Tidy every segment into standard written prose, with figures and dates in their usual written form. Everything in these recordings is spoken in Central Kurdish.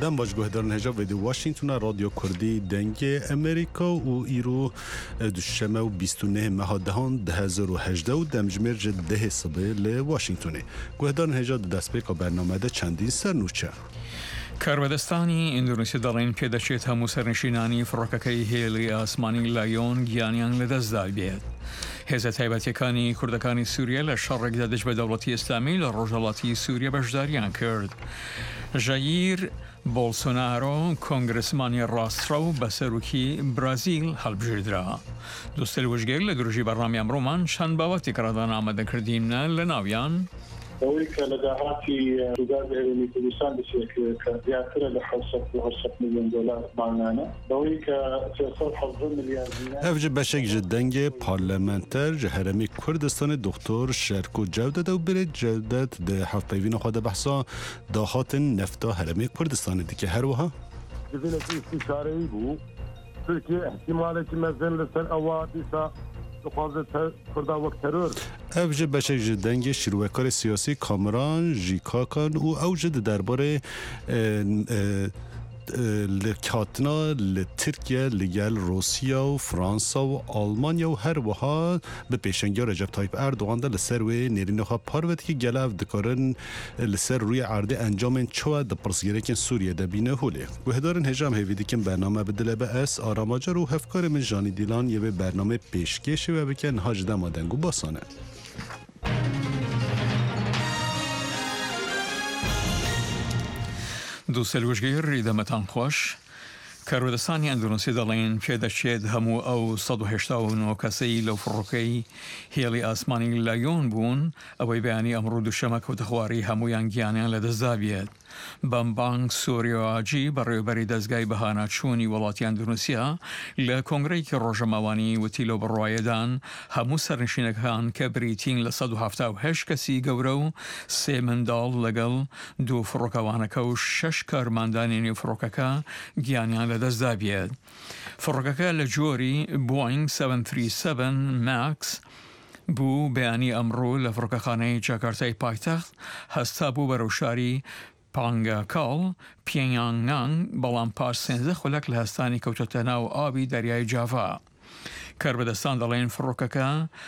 دم باش گهدارن هجا و دی واشنگتن رادیو کردی دنگ امریکا و ایرو دوشمه و 29 مهادهان 2018 و دمجمر جده صبح ل واشنگتنه گهدارن هجا دست پیکا برنامه ده چندین سر نوچه کاربدستانی اندونزی دارین پیداشیت همو سرنشینانی فڕۆکەکەی هێڵی ئاسمانی لایۆن گیانیان لەدەستدا بێت. هێزە تایبەتیەکانی کوردەکانی سووریا لە شەڕێکدا دەست بە دەوڵەتی ئیسلامی لە ڕۆژهەڵاتی سووریا بەشداریان کرد. ژایر بۆلسۆنارۆ کۆنگرسمانی ڕاستڕەو بە سەرۆکی برازیل هەڵبژێردرا. دوستەل وشگێر لە گروژی بەڕامی ئەمڕۆمان چەند باوەتی کڕادان ئامادەکردینە لە ناویان بەوەی کە لە داهاتی ڕووگاز هێرمی کوردستان دەچێت کە زیاترە لە 700 میلیۆن دلار مانگانە بەوەی کە 370 میلیارد دینار هەفجە بەشێک ji dengê parlamenter ji Herêmê Kurdistanê Doktor Şerko Cewdet ew birê Cewdet di hevpeyvîna xwe de behsa dahatin nefta Herêmê Kurdistanê dike her wiha Divênekî îstîşareyî bû Tirkiye ihtimalekî mezin li ser ewa dîsa Kurda wek terör ev ji beşek ji dengê şîrwekarê siyasî Kameran jî Kakan û ew ji di derbarê li katina li Tirkiye li gel Rûsya û Fransa û Almanya û her wiha bi pêşengiya Recep Tayyip Erdogan de li ser wê nêrînexwe parvetekî gelev dikarin li ser rûyê erdê encamên çi di pirsgirêkên Sûriye de bîne holê. Guhdarên hêjam hêvî dikin bername bidile be ez aramacar û hevkarê min Janî Dîlan yê vê bername pêşkêşê ve bikin niha ji dema deng û basane. دووسێل وشگەی ڕیدەمەتان خۆش کارۆدەستانی ئەندونوسی دەڵێن پێدەچێت هەموو ئەو 1970 کەسەی لەو فڕۆکەی هێڵی ئاسمانی لایۆن بوون ئەوەی بەیانی ئەمڕۆ دووشەمە کەوتەخواری هەمویان گیانیان لەدەستدا بێت. بەمبانگ سۆریۆواجی بەڕێوەبەری دەستگای بەهانەچوونی وڵاتی ئەندونوسیا لە کۆنگرەیەکی ڕۆژەماوانی وتی لەو بڕواایەدان هەموو سەرنشینەکان کە بریتین لە 178 کەسی گەورە و 3 منداڵ لەگەڵ دوو فڕۆکەوانەکە و 6 کارماندانی فڕۆکەکە گیانیان لەدەستدا بێت. فڕۆکەکە لە جۆری بۆینگ 737 ماکس بوو بەیانی ئەمڕۆ لە فڕۆکەخانەی جاکارتای پایتەخت هەستا بوو بەرەو شاری پانگاکاڵ پیۆنگیانگ بەڵام پاش 13 خولەک لە هەستانی کەوتۆتە ناو ئاوی دەریای جاڤا. کاربەدەستان دەڵێن فڕۆکەکە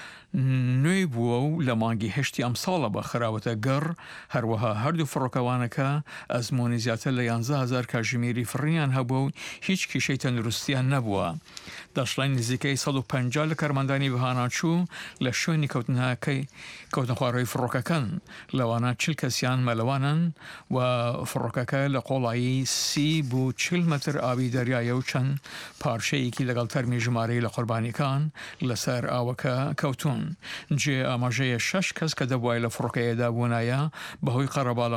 نوێی بووە و لە مانگی هەشتی ئەم ساڵە بە خراوەتە گەڕ هەروەها هەردوو فڕۆکەوانەکە ئەزمۆنی زیاتر لە 11,000 کاژمێری فڕیان هەبووە و هیچ کیشەی تەندروستیان نەبووە. دەشڵین نزیکەی 150 لە کارماندانی بەهاناچوو لە شوێنی کەوتنەخواڕۆی فڕۆکەکەن لەوانە 40 کەسیان مەلەوانن و فڕۆکەکە لە قۆڵایی 30 بوو 40 مەتر ئاوی دەریایە و چەند پارچەیەکی لەگەڵ تەرمی ژمارەی لە قوربانیەکان لەسەر ئاوەکە کەوتون. جێ ئاماژەیە 6 کەس کە دەبوای لە فڕۆکەیەدا بوونایە بەهۆی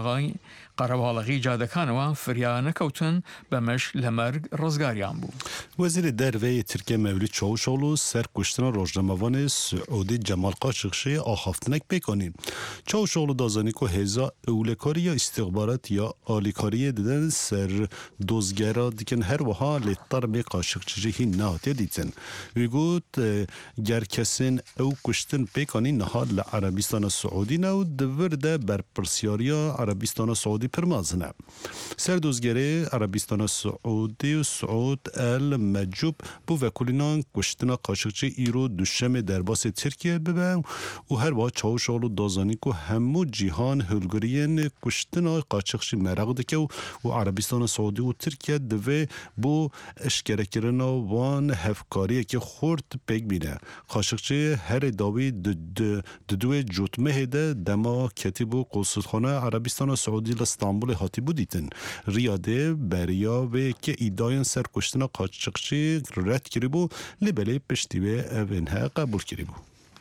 قەرەباڵغی جادەکانەوە فریان نەکەوتن بەمەش لە مەرگ ڕزگاریان بوو. وەزیری دەرveyê Tirkiye Mevlît Çavuşoğlu ser kuştina rojnamevanê Suudî Cemal Qaşıqçî axaftinek pêkanîn. Çavuşoğlu dazanî ku hêza ewlekarî ya îstixbarat ya alîkariyê didin ser dozgera dikin her wiha lê termê Qaşıqçî jî hîn nehatiye dîtin. Wî got ger kesên ew kuştin pêkanîn niha li Erebîstana Suudî ne û divir de berpirsyariya Erebîstana Suudî pir mezin e. Ser dozgerê Erebîstana Suudî û Suud el Mecûb bu vekulînan kuştina Qaşıqçî îro duşemê derbasê Tirkiye bibe û her wiha Çavuşoğlu dazanî ku hemû cîhan hilgiriyên kuştina Qaşıqçî mereq dike û Erebîstana Suudî û Tirkiye divê bu eşkerekirina wan hevkariyekî xurt pêk bîne. Qaşıqçî herê dawî di duê cotmehê de dema ketîbû qolsûtxana Erebîstana Suudî li Stenbolê hatîbû dîtin. Riyadê beriya vê ki îdayên ser kuştina Qaşıqçî red kiribû lê belê piştî wê ev ênhe qebûl kiribû.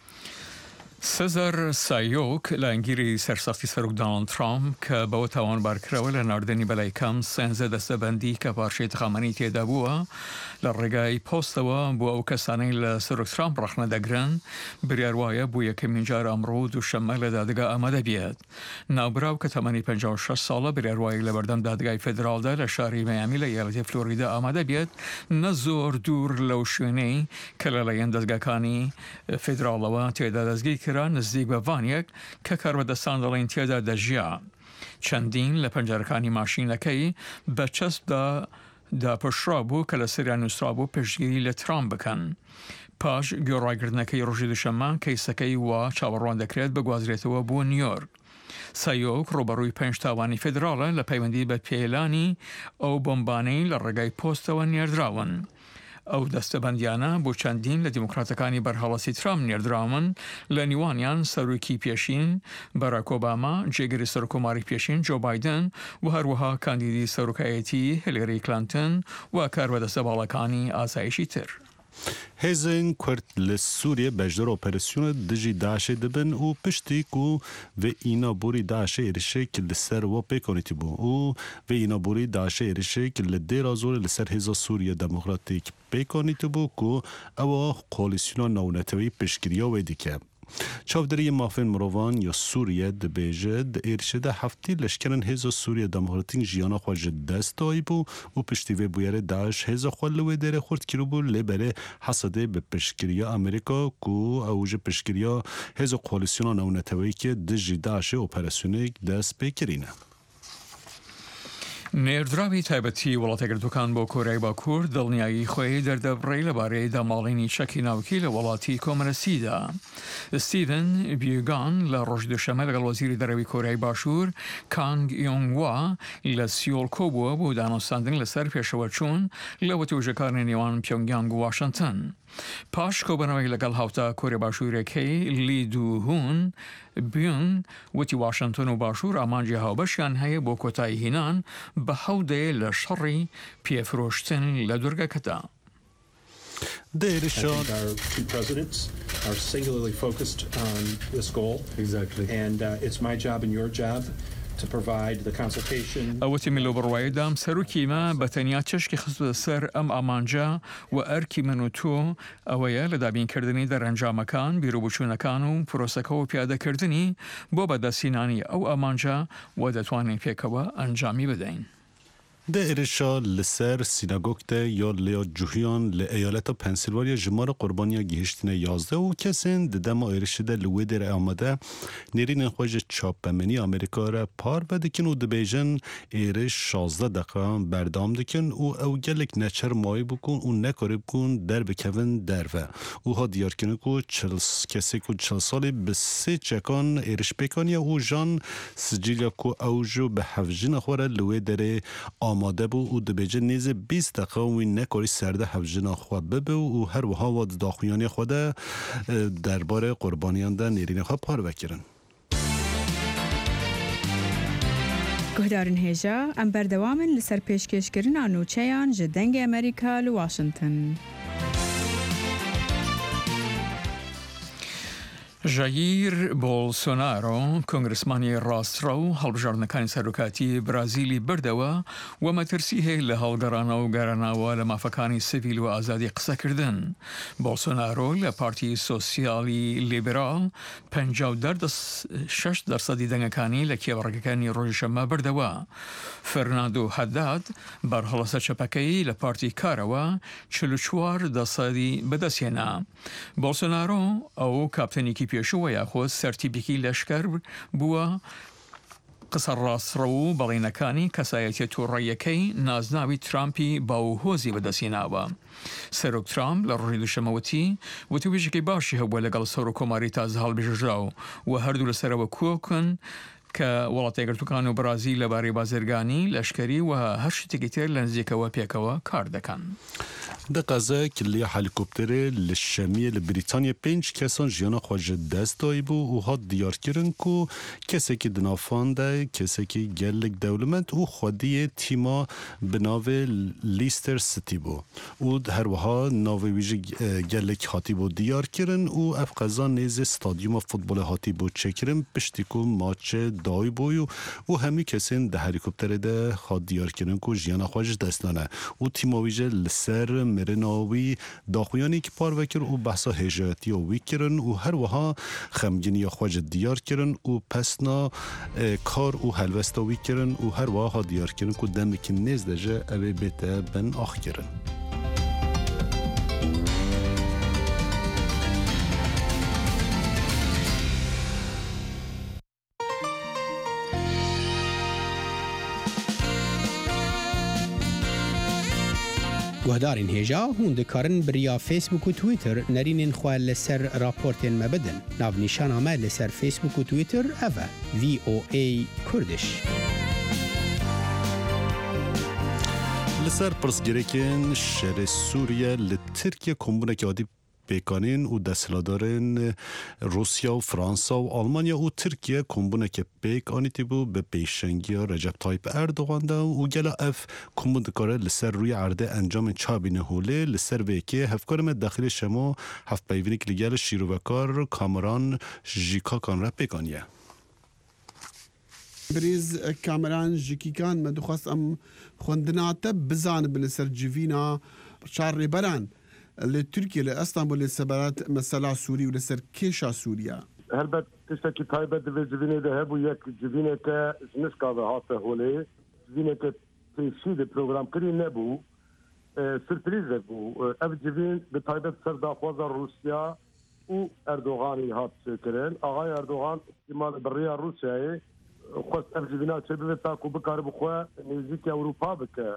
سزار سایۆک لە ئەنگیری سەرسەختی سەرۆک دۆناڵد ترامپ کە بەوە تاوانبارکراوە لە ناردنی بەلایکەم سێنزە دەستەبەندی کە پارچەی تەخەمەنی تێدا بووە لە ڕێگای پۆستەوە بۆ ئەو کەسانەی لە سەرۆک ترامپ ڕەخنە دەگرن بریار وایە بۆ یەکەمین جار ئەمڕۆ دووشەممە لە دادگا ئامادە بێت. ناوبراو کە تەمەنی 56 ساڵە بریاروایی لە بەردەم دادگای فێدراڵدا لە شاری مەیامی لە ایالەتی فلۆریدا ئامادە بێت نە زۆر دوور لەو شوێنەی کە لەلایەن دەستگاکانی فێدراڵەوە تێدا دەستگیر کرا نزدیک بە ڤانیەک کە کاربەدەستان دەڵێن تێدا دەژیا. چەندین لە پەنجەرەکانی ماشینەکەی بە چەسبدا داپەشرا بوو کە لە سەریان نووسرا بوو پشتگیری لە ترامپ بکەن. پاش گۆڕایگرتنەکەی ڕۆژی دووشەممە کەیسەکەی وا چاوەڕوان دەکرێت بگوازرێتەوە بۆ نیویۆرک. سایۆک ڕۆبەڕووی 5 تاوانی فێدراڵە لە پەیوەندی بە پێلانی ئەو بۆمبانەی لە ڕێگای پۆستەوە نێردراون. ئەو دەستەبەندیانە بۆ چەندین لە دیموکراتەکانی بەرهەڵەسی ترامپ نێردراون، لە نیوانیان سەرۆکی پێشین باراک ئۆباما، جێگەری سەرۆکۆماری پێشین جۆ بایدن و هەروەها کاندیدی سەرۆکایەتی هیلاری کلینتن و کاربەدەستە باڵەکانی ئاسایشی تر. هێزن کورد لە سووریە بەشدار ئۆپەراسیۆنە دژی داعشê dibin û piştî ku vê înaborî Daişê êrişek li ser we pêkonîtî bû û vê înaborî Daişê êrişek li dêra zorê li ser Hêza Sûriya Demokratîk pêkonîtî bû ku ew koalîsyona navnetewî piştgiriya wê dike. Çavderiye mafên mirovan ya Sûriye dibêje di êrişê de heftî leşkerên Hêza Sûriya Demokratîk jiyana xwe ji dest dayî bû û piştî vê bûyerê Daeş hêza xwe li wê derê xurt kiribû lêberê Hesedê bi piştgiriya Amerîka ku ew ji piştgiriya Hêza koalîsyona navnetewîkê dijî Daişê operasyonêk dest pê kirîne. نێردراوی تایبەتی وڵاتەگرتوەکان بۆ کۆریای باکوور دڵنیایی خۆی دەردەبڕی لەبارەی داماڵینی چەکی ناوکی لە وڵاتی کۆمەرەسیدا. ستیڤن بیوگان لە ڕۆژ دووشەمە لەگەڵ وەزیری دەرەوی کۆریای باشوور کانگ یۆنگوا لە سیۆڵ کۆبووە بۆ دانوستاندن لەسەر پێشەوە چوون لە وەتیوژەکانی نێوان پیۆنگیانگ و واشنگتن. پاش کۆبنەوەی لەگەڵ هاوتا کۆریای باشوورەکەی لی دووهون بیۆنگ وتی واشنگتن و باشوور ئامانجی هاوبەشیان هەیە بۆ کۆتایی هێنان بە هەودەیە لە شەڕی پێفرۆشتن لە دوورگەکەدا. Our two presidents are singularly focused on this goal. Exactly. And it's my job and your job to provide the consultation. ئەوەتی میلۆ بڕوایدام سەرۆکیمە بە تەنیا چشکی خستە سەر ئەم ئامانجە و ئەرکی من و تۆ ئەوەیە لە دابینکردنی دەرەنجامەکان، بیرۆبووچوونەکان و پرۆسەکە و پیادەکردنی بۆ بەدەستهێنانی ئەو ئامانجە و دەتوانین پێکەوە ئەنجامی بدەین. د êrişa li ser sînagog de ya Lea Cuhiyan li eyaleta Pensilvanya ji mara qurbaniya gihîştine 11 û kesên di dema êrişê de li wê derê amade nêrînên xwe ji çapemeniya Amerîka re par vedikin û dibêjin êriş 16 deqan berdam dikin û ew gelek neçer mayî bûkun û nekarî bûkun derbikevin derve û ha diyarkirin ku kesê ku 40 salî bi sê çekan êriş pêkaniye û jan sicîlya ku ew ji bi hevjina xwe re li wê derê آماده بو و دبیجه نیز 20 دقیقه و نکاری سرده هفجنا خواه ببه و هر وها و داخویانی خود درباره قربانیان ده نیرین خواه پار بکرن. گهدارن هیجا ام بردوامن لسر پیشکشکرین آنوچهان جدنگ امریکا لواشنگتن. ژایر بۆڵسۆنارۆ کۆنگرسمانی ڕاستڕە و هەڵبژاردنەکانی سەرۆکاتی برازیلی بردەوە و مەترسی هەیە لە هەڵگەڕانە و گەراناوە لە مافەکانی سڤیل و ئازادی قسەکردن. بۆڵسۆنارۆ لە پارتی سۆسیالی لیبرال 56% دەنگەکانی لە کێوەڕێگەکانی ڕۆژی شەممە بردەوە. فەرناندۆ هەداد بەرهەڵەسە چەپەکەی لە پارتی کارەوە 44% بەدەستهێنا. بۆڵسۆنارۆ ئەو کاپتەنێکی پێشوە یاخۆ سەرتیبێکی لەشکەر بووە قسە ڕاستڕە و بەڵێنەکانی کەسایەتیە تووڕێیەکەی نازناوی ترامپی باوهۆزی بەدەستهێناوە. سەرۆک ترامپ لە ڕۆژی دووشەمەوەتی وتوێژێکی باشی هەبووە لەگەڵ سەرۆکۆماری تازە هەڵبژێژراو و هەردوو لەسەرەوە کۆکن کە وڵاتی یەکگرتووەکان و بەرازیل لەبارەی بازرگانی لەشکەری و هەر شتێکی تر لە نزیکەوە پێکەوە کار دەکەن. دقازه کلی هلیکوپتر لشمیه لبریتانیا 5 کسان جیانا خواج دست دایی بو و ها دیار کرن کو کسی که دنافان ده کسی که گلک دولمند و خودی تیما بناو لیستر سیتی بو و هر وها ناوی ویژه گلک هاتی بو دیار کرن و افقازان نیز استادیوم فوتبال هاتی بو چکرن پشتی کو ماچ دایی بو و همی کسین ده هلیکوپتر ده خود دیار کرن کو جیانا خواج دست دانه و تیما ویژه لسر مرناوی داخویانی که پار وکر و بحثا هجایتی و ویکرن و هر وها خمگینی خواج دیار کرن و پسنا کار و هلوستا ویکرن و هر وها دیار کرن که دمکی نیز دجه اوی بیته بن آخ کرن. گهدارین هجا هون دکارن بریا فیسبوک و تویتر نرینین خواه لسر راپورتین مبدن. ناو نشان آمه لسر فیسبوک و تویتر اوه VOA کردش. لسر پرسگیرکن شهر سوریه لترکیه کمبونه که عادی پیکانین و دستلادارن روسیا و فرانسا و آلمانیا و ترکیه کمبونه که پیکانیتی بو به پیشنگی رجب طایب اردوغان دا و گلا اف کمبون دکاره لسر روی عرده انجام چابین هوله لسر ویکه هفکارم داخل شما هفت پیوینیک لگل شیروکار کامران جیکاکان را پیکانیه بريز كاميران جيكي كان ما دخواست ام خوندناته بزان بلسر جيفينا شار بران لتركيا لاسطنبول لسبارات مسلا سوري ولسر كيشا سوريا هلبت تشتكي تايبة دفي جيفيني دهب وياك جيفيني كا جنسكا هاته هولي جيفيني كا تيشي دي بروغرام كري نبو سرپريز بو اف جيفين بتايبة سردا خوزا روسيا و اردوغاني هات شكرين اغاي اردوغان استعمال بريا روسيا خواست افجینا چه به تاکو بکار بخوا نزدیک اروپا بکه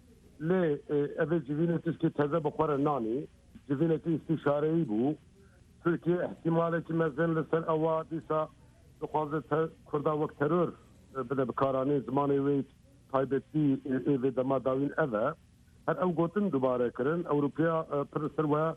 لی افجینا تشکی تازه بخوره نانی جینا کی استشاره‌ای بو ترکیه احتمالی که مثلا لسر اوادیسا بخواد کردا وقت ترور بده بکارانی زمانی ویت تایبتی و دما داوین اوه هر او گوتن دوباره کرن اروپیا پرسر و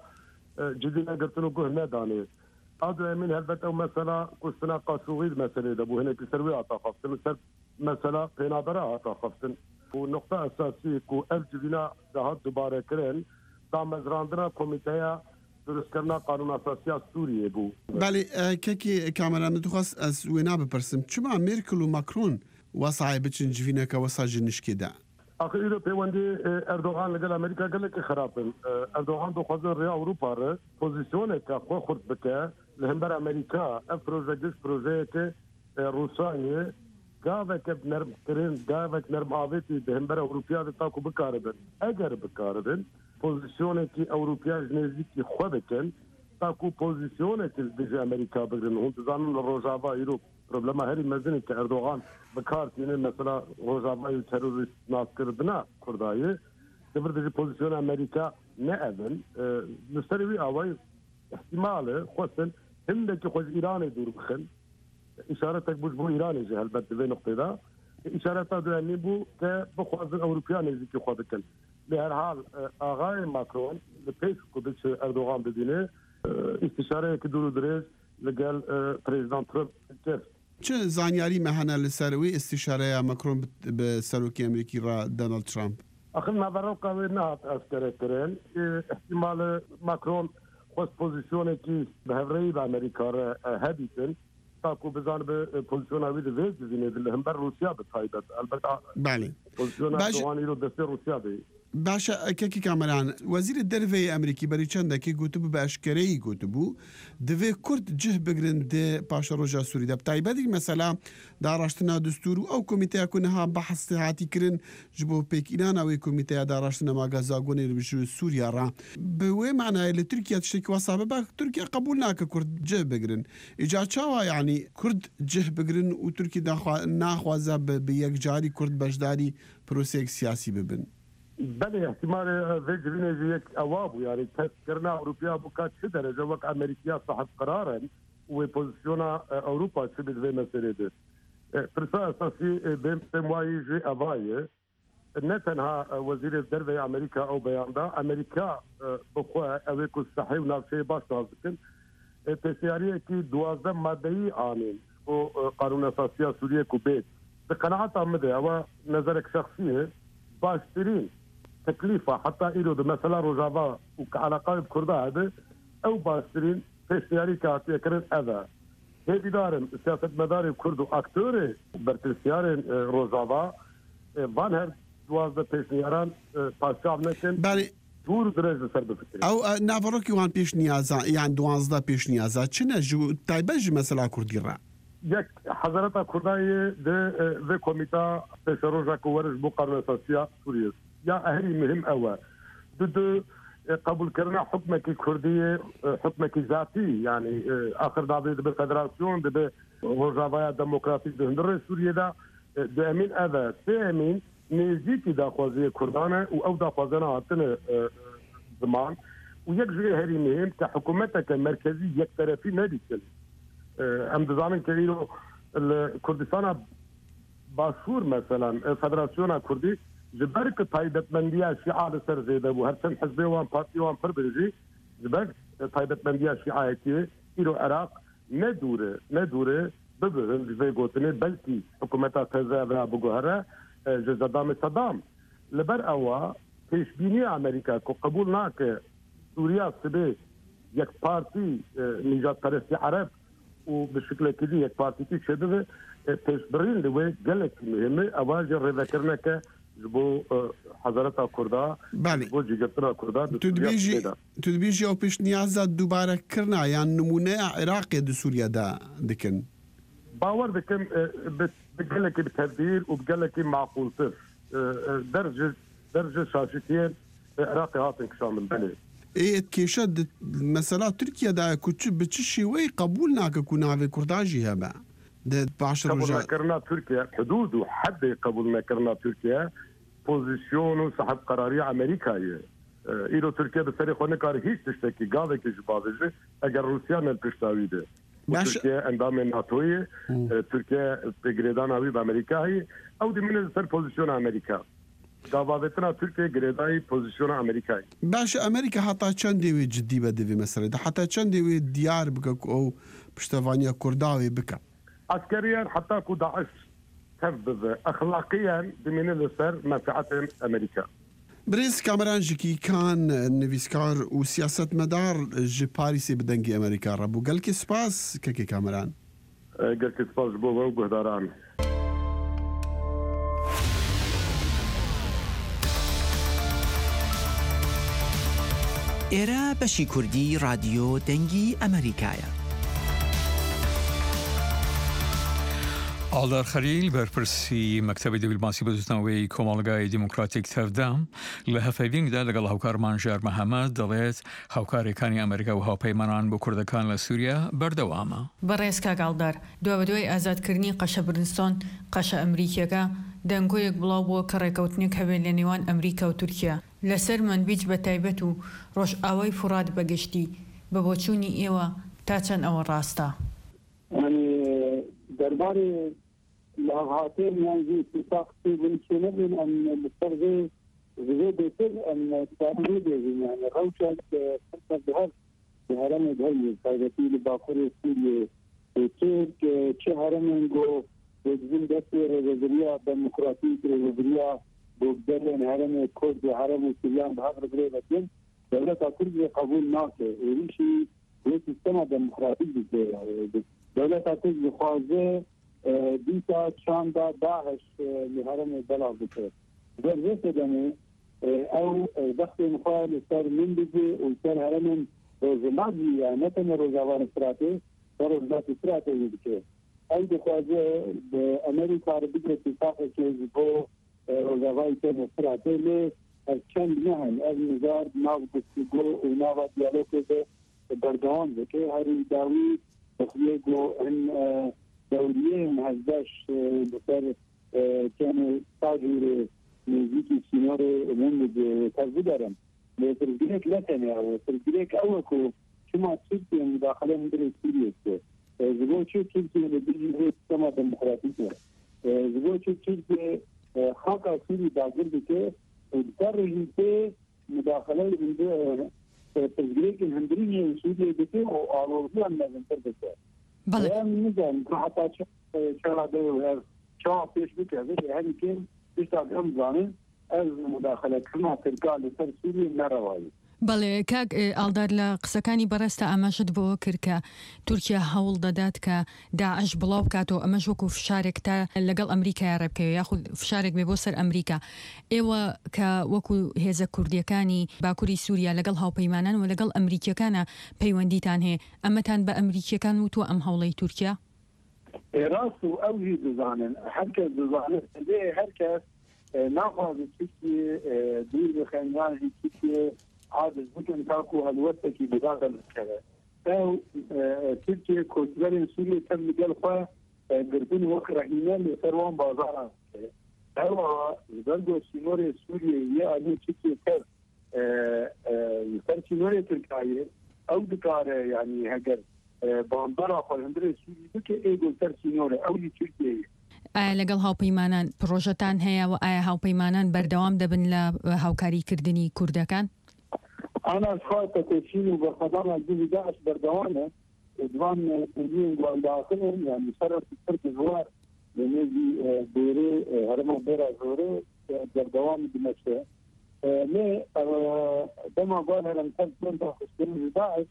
جدینا گرتنو گوه ندانه هذا من هلبت او مثلا كستنا قاسوغيد مثلا دبو هنا كسروي عطاقفتن مثلا بينابرا عطاقفتن ونقطة أساسية كو الجبنا دهات دوباره كرن دا مزراندنا كوميتايا درست کرنا قانون اساسی سوریه بو. بله که کاملا متخصص از وینا بپرسم چما ميركل و ماكرون وصعي بچن جوینا که وصا جنش كده آخه ایرو پیوندی اردوغان لگل امریکا گله که خرابن اردوغان دو خوزن ریا اوروپا ره پوزیسیونه که خو خورد بکه لهمبر امریکا اف پروژه جس پروژه که روسایه گاوک نرم کرن گاوک نرم آویتی لهمبر اوروپیا ده تاکو بکاربن اگر بکاربن پوزیسیونه که اوروپیا جنزیکی خو بکن تاکو پوزیسیونه که دیجه امریکا بگرن هون تزانن روژاوا ایرو problema heri mezini ki Erdoğan bekartine mesela Rojava'yı terörist naskırdına kurdayı sıfırdaki pozisyon Amerika ne edin müsterevi avay ihtimali khosen hindeki khoz İran'ı dur bıkın işaretek bu İran'ı elbette ve noktada işareta dönemi bu ki bu khozun Avrupa neziki khodaken لهرحال آقای ماکرون لپیش کودش Erdoğan dediğini istişare ki duru درز لگل پریزیدنت ترامپ کرد. چه زانیاری مهنه لسروی استشاره ماکرون به سروکی امریکی را دونالد ترامپ؟ آخر نظر قوی نهات اسکره کرن احتمال ماکرون خواست پوزیشونه که به هفرهی به امریکا را هدیتن تاکو بزن به پوزیشون هاوی ده ویز بزینه دل هم بر روسیا بتایدد البته بله پوزیشون اردوغانی رو دسته روسیا بی باشا كي كامران وزير الدرفي امريكي بريچندا كي گوتو باشكري گوتو بو دفي كرد جه بگرند باشا روجا سوري دب تايبدي مثلا داراشتنا دستور او كوميتي كونها بحث هاتي كرن جبو بيكينان او كوميتي داراشتنا ما غازاغوني بشو سوريا را بوي معنى لتركيا تشتكي وصابه تركيا قبولنا كرد جه بگرن اجا چاوا يعني كرد جه بگرن و تركي ناخوازا بيك جاري كرد بجداري بروسيك سياسي ببن بله احتمال ویجرینه یک اوابو يعني تذكرنا اوروبيا بكات شي درجه وقت امريكيه صاحب قرارا وبوزيشن اوروبا شي بدوي مساله ده فرصه اساسي بمواي جي افاي نتنها وزير الدربي امريكا او بيان دا امريكا بخوا اويكو صحيح ونفسي باش تازكن تسياريه كي 12 مادهي امين او قانون اساسي سوريا كوبيت بقناعه عمده او نظرك شخصيه باشترين تكلفة حتى إلو مثلا روجافا وكعلاقات كردا هذا أو باشترين فيستياري كاتية كرن أذا هذي دارن سياسة مداري كردو أكتوري برتسيارين روجافا بانهر دوازده پیشنیاران پاسچاو نکن دور درجه سر بفکری او نافروکی وان پیشنیازا یعنی 12 پیشنیازا چنه جو تایبه مثلا کردی را یک حضرت کردای ده و کمیتا پیشروجا کوورش بو قانون اساسی سوریه یا اهلی مهم اول ضد قبول کردن حکمك کردی حکمك ذاتی یعنی آخر دابه به فدراسیون به روجاوای دموکراتیک ده هندره سوریه ده امین اول سه امین نزیکی داخوازی کردانه و او داخوازانه هاتن زمان و یک جوی هری مهم که حکومتك مرکزی یک طرفی ندیکل ام دزانن که ایرو کردستان باشور مثلا فدراسیون کردی جبر که تایبەتمەندیە شیعە لەسەر زێدە بوو هەرچەند حزبێ وان پارتی وان پڕ بێژی جبر تایبەتمەندیە شیعایەتی ئیرۆ عێراق نەدوورێ ببن بێ گوتنێ بەلکی حکوومەتا تەزە بگوهرە جزەدامی سەدام لەبەر ئەوە پێشبینی ئەمریکا کە قبول ناکە سووریا سبێ یک پارتی نژاد پەرستی عەرب و بشکلێکی یک پارتیکی چێ ببێ پێشبڕین لەوێ gelekî مهمه ئەوە جێ ڕێڤەکردنەکە بۆ حەزارەتا کوردا بۆ جێگرتنا کوردا تو دبیژی ئەو پێشنیازە دووبارەکردنا یان نمونەیە عێراقێ دی سووریادا دکن باوەڕ دەکەم gelekî bi tevdîr û gelekî معقولتر derce şaşitiyên Iraqê hatin kişandin belê کێشە مەسەلا تورکیادایە کو bi çi şêweyî qebûl nake ku navê Kurda jî hebe قبول نكرنا تركيا حدود وحد قبول نكرنا تركيا بوزيشن وصاحب قراري امريكايه ايرو تركيا بسري خو نكار هيç تشتكي قاعده كي جبازه اگر روسيا نل پشتاويده تركيا اندام ناتويه تركيا بجريدان اوي بامريكا هي او دي من سر بوزيشن امريكا داوابتنا تركيا جريداي بوزيشن امريكا باش امريكا حتى چندي جدي بده مثلا حتى چندي ديار بك او پشتوانيا كرداوي بك عسكريا حتى كو داعش تنفذ اخلاقيا بمن السر منفعه امريكا بريز كامران جيكي كان نويسكار وسياسة مدار جي باريسي بدنجي امريكا ربو قال كي سباس كي كامران قال كي سباس بو بهداران ئێرە بەشی کوردی رادیۆ دەنگی ئەمریکایە. ئالدار خەلیل بەرپرسی مەکتەبی دیپلۆماسی بەدوستنەوەی کۆمەڵگای دیموکراتیک تەفدام لە هەفەیڤینگدا لەگەڵ هاوکارمان ژار مەحەممەد دەڵێت هاوکارەکانی ئەمریکا و هاوپەیمانان بۆ کوردەکان لە سووریا بەردەوامە. بەڕێز کاگاڵدار دو بەدوای ئازادکردنی قەشە برنستۆن قەشە ئەمریکیەکە دەنگۆیەک بڵاو بووە کە ڕێکەوتنێک هەبێت لە نێوان ئەمریکا و تورکیا لەسەر منبیج بە تایبەت و ڕۆژئاوای فورات بەگشتی بە بۆچوونی ئێوە تا چەند ئەوە ڕاستە. درباره لغاتين يعني اتفاق في بالسنة أن بالترغي زي بيتر أن التعريض يعني روشة بهذا بهرم الهي فايدتي لباقر السوري ترك شهرم جو بجزم دستور الرزرية ديمقراطية الرزرية بوجدرن هرم كرد هرم السوريان بهذا الرزرية دولة كرد قبول ناكه وريشي هي سيستم ديمقراطي دولة كرد خوازه دیتا چاندا داعش لهرم بلا بکر درجه دنی او دخل مخال سر من بيجي وسر هرم روزمازي يعني نتن روزاوان استراتي روزات استراتي بكر او دخواجه بامريكا بيجي اتفاق كيزبو روزاوان استراتي له چند نهن از نظار ناو بسیگو و ناو دیالوگ بردوان بکر هری داوی تخلیقو ان دوريين هزاش بسر كانوا تاجر ميزيكي سيناري من تزدرم لترجيك لا تاني او ترجيك اوكو كما تشتي مداخله من سوريا زبون شو تشتي اللي بيجي هو سما ديمقراطيه زبون شو تشتي حقا سوري داخل بك الترجيك مداخله من ترجيك الهندريه سوريا بك او اروبيا من ترجيك بله نمیدونم حتی چرا داره چهار پیش بکنه یعنی که بیشتر امضانه از مداخله کردن ترکال سر سوری نروایی. بەڵێ کاک ئالدار لە قسەکانی بەڕێستە ئاماژت بۆ کرد کە تورکیا هەوڵ دەدات کە داعش بڵاو بکاتەوە ئەمەش وەکو فشارێک تا لەگەڵ ئەمریکای ڕێبکەوێت یاخود فشارێک بێ بۆ سەر ئەمریکا ئێوە کە وەکو هێزە کوردیەکانی باکووری سووریا لەگەڵ هاوپەیمانان و لەگەڵ ئەمریکیەکانە پەیوەندیتان هەیە ئەمەتان بە ئەمریکیەکان وتووە ئەم هەوڵەی تورکیا ڕاست و ئەوهی دەزانن هەرکەس دەزانێت هەرکەس ناخوازێت چیزی دوور بخێنیانی چیزی عادل بكن تاكو هالوثكي بغاغ الكذا او تركيا كوتبرين سوريا تم قال خوا قربين وقت رهينة لسروان بازاران هو برضه سينوري سوريا يعني تشكي كر سينوري تركيا او دكار يعني هجر باندرا خالندري سوريا بك ايجو سينوري او تركيا لەگەڵ هاوپەیمانان پرۆژەتان هەیە و ئایا هاوپەیمانان بەردەوام دەبن لە هاوکاریکردنی کوردەکان؟ أنا أشخاص تكشين وبخدمة جدي داعش بردوانة دوان سنين دوان داخلهم يعني شرف الفرق الزوار لنجي بيري هرمو بيرا زوري بردوانة دمشق ليه دما قال لم تكن تخشين داعش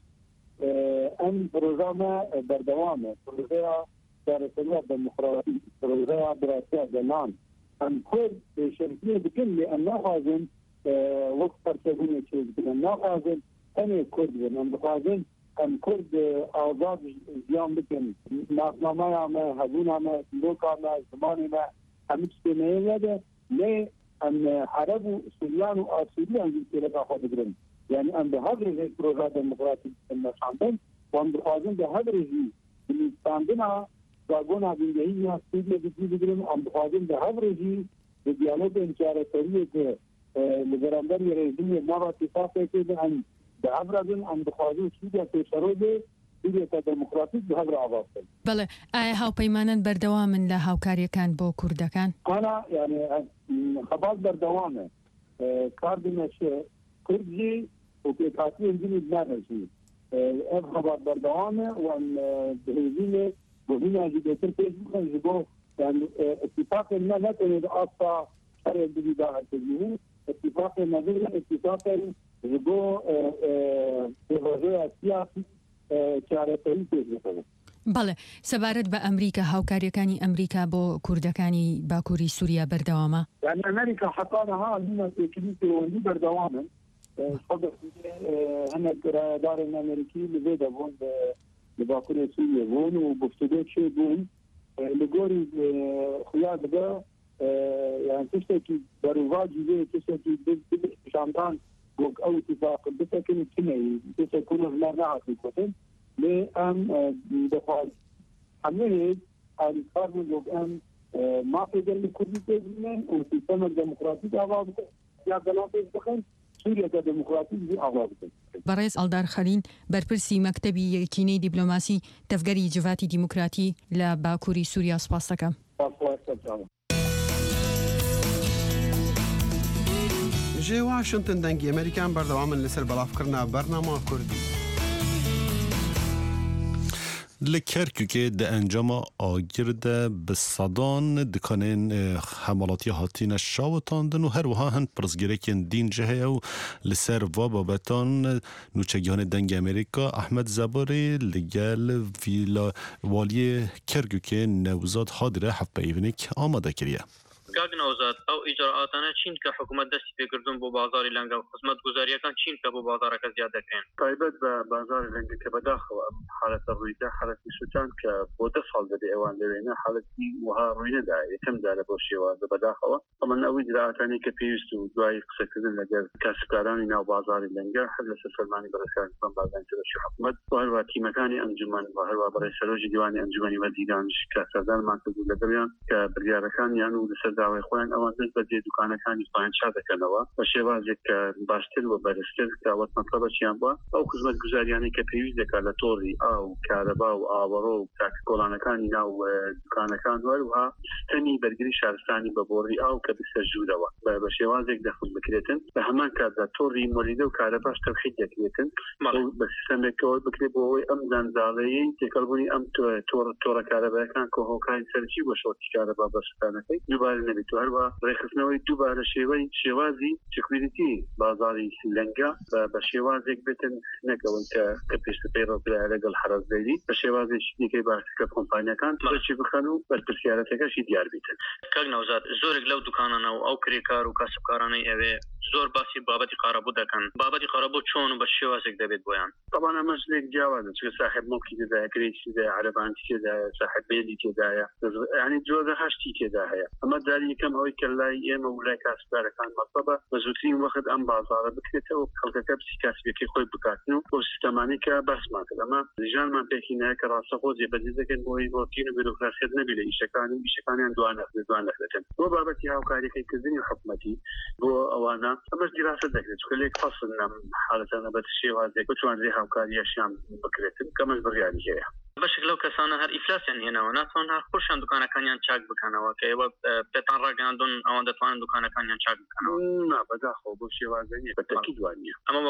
أن بروجرام بردوانة بروجرام دارسية ديمقراطية بروجرام دراسية زمان أن كل شركية بكل أنه لازم وقت ترتيبية شيء بدنا ناقصين أنا كرد بدنا ناقصين أن كرد آزاد زيان بكن ناقصنا ما هذونا ما لوكا ما زماني ما همش بنيه هذا ليه أن حربوا سوريان وأسوريان يمكن لقاء بدرن يعني أن بهذا البروجرام الديمقراطي النشاطين وأن بخازن بهذا الجيل اللي عندنا زاغونا بيجينا سوريا بدرن أن بخازن بهذا الجيل بديالوج إنشاء لبرامبر رئیسی نواب اتفاق کرده ان به عبرادن ان بخواهی سوریا پیشروده سوریا دموکراتیک به عبر آواز کرد. بله، هاوپەیمانان بەردەوامن لە هاوکاریەکان بۆ کوردەکان؟ أنا يعني خباز بردوامه کار دنیشه کردی و پیکاتی انجیل نرسی. خباز بردوامه و ان بهزینه بهینه جدیتر پیش بکن جبو يعني اتفاق ما نتونید اصلا شرع بدیدار تجیه اتفاق نظر اتفاق جبو بوجه سیاسی چارەسەری پێش بکەوێت. بەڵێ، سەبارەت بە ئەمریکا هاوکاریەکانی ئەمریکا بۆ کوردەکانی باکووری سووریا بەردەوامە؟ يعني أمريكا حطانها لنا في كنيسة ولي بردواما صدق هنا دار الأمريكي اللي بيدا بون لباكوري سوريا بون وبفتدوك شيء بون لقوري خيار بدا يعني تشتكي بروفاجي زي تشتكي بشاندان وك أو اتفاق بتكن كني تشتكون لا نعرف الكتن لأن دفع حملت الكارم لوك أن ما في ذلك كردي تجمعين والسيستم الديمقراطي آغاز يا دلاتي بخن سوريا الديمقراطي آغاز بەڕێز ئەڵدار خەلین بەرپرسی مەکتەبی یەکینەی دیپلۆماسی دەفگەری جڤاتی دیموکراتی لە باکووری سووریا سوپاس دەکەم. جێ واشنتن دەنگی ئەمریکان بەردەوامن لەسەر بەڵافکردنا بەرنامە کوردی. لکرکوکه ده انجام آگرده به صدان دکانین حملاتی هاتین شاوتاندن و هر وها هن پرزگیرکن دین جهه و لسر و بابتان نوچگیان دنگ امریکا احمد زباری لگل ویلا والی کرکوکه نوزاد حاضره حفظ ایونیک آماده کریه. کاغ نوزاد او اجراءاتنا چین که حکومت دستی بگردون بو بازاری لنگا و خدمت گزاریه کان چین که بو بازار که زیاده کن طيبت بازار لنگا که بداخل حالت الرویده حالت سوچان که بو دفعال بده اوان لوینه حالتی وها روینه دا یکم داره بو شیوازه بداخل طبعا او اجراءاتانی که پیوستو دوای قصه کردن لگر کاسبکارانی ناو بازاری لنگا حل سلمانی برسان من بازان شده شو حکومت و هر واتی مکانی انجمن و هر وا برای سروج دیوانی انجمنی وزیران کاسدان ما تقول لگریان که بریارکان یانو داوای خوان ئەوان دەست بە جێ دوکانەکانی خۆیان چا دەکەنەوە بە شێوازێک کە باشتر و بەرزتر کاوەت مەطلبەچیان بووە ئەو خزمەت گوزاریانەی کە پێویست دەکات لە تۆڕی ئاو کارەبا و ئاوەڕۆ و تاکۆڵانەکانی ناو دوکانەکان وەروها سیستەمی بەرگری شارستانی بە بۆڕی ئاو کە بسەرژوورەوە بە شێوازێک دەخل بکرێتن بە هەمان کاتدا تۆڕی مۆریدە و کارەباش تەرخیت دەکرێتن بە سیستەمێکەوە بکرێت بۆ ئەوەی ئەم زانزاڵەیەی تێکەڵبوونی ئەم تۆڕە کارەبایەکان کۆ هۆکاری سەرچی بۆ شۆرتی کارەبا بەشتانەکەی دووبارە نەبێت و هەروە ڕێخستنەوەی دووبارە شێوازی سکیوریتی بازاری لەنگا بە شێوازێک بێتن نەکەون کە پێشتر ڕۆکرایە لەگەڵ حرەزدەری بە شێوازێکی دیکەی باشترکە کۆمپانیەکان بەچی بخەن و بەرپرسیارەتەکەشی دیار بیتن. کاغ نوزاد زۆرێک لەو دوکانانە و ئەو کرێکار و کاسبکارانەی ئەوێ زۆر باسی بابەتی قارەبوو دەکەن بابەتی قارەبوو چۆن و بە شێوازێک دەبێت بۆیان طبعا ئەمەش لێک جیاوازن چکە صاحب مڵکی تێدایە کرێکی تێدایە عەرەبانتی تێدایە صاحب بێلی تێدایە یعنی جۆزە هەشتی تێدا هەیە ئەمە جاری یەکەم ئەوەی کە لای ئێمە و لای کاسبدارەکان مەطلبە بە زووترین وەخت ئەم بازاڕە بکرێتەوە خەڵکەکە کاسبیەکەی خۆی بکاتن و بۆ سیستەمانی کە باسمان کرد ئەمە ژانمان پێکی نایە کە ڕاستەخۆ جێبەجێ دەکەن بۆی ڕۆتین و بیرۆکراسیەت نەبێت لە ئیشەکانیان دوان نەکرێتن بۆ بابەتی هاوکاریەکەی کردنی حکوومەتی بۆ ئەوانە ئەمەش دیراسە دەکرێت چکە لێک فەصل لەم حالەتانە بە شێوازێک بتوانرێ هاوکاریەشیان بکرێتن کەمەش بڕیاری هەیە بەشێک لەو کەسانە هەر ئیفلاسیان هێنەوە ناتوان هەر خۆشیان دوکانەکانیان چاک بکەنەوە کە ئێوە پێتان ڕاگەاندون ئەوان دەتوانن دوکانەکانیان چاک بکەنەوە بەداخۆ بۆ شێوازێنی بەتەکی دوانیە ئەمە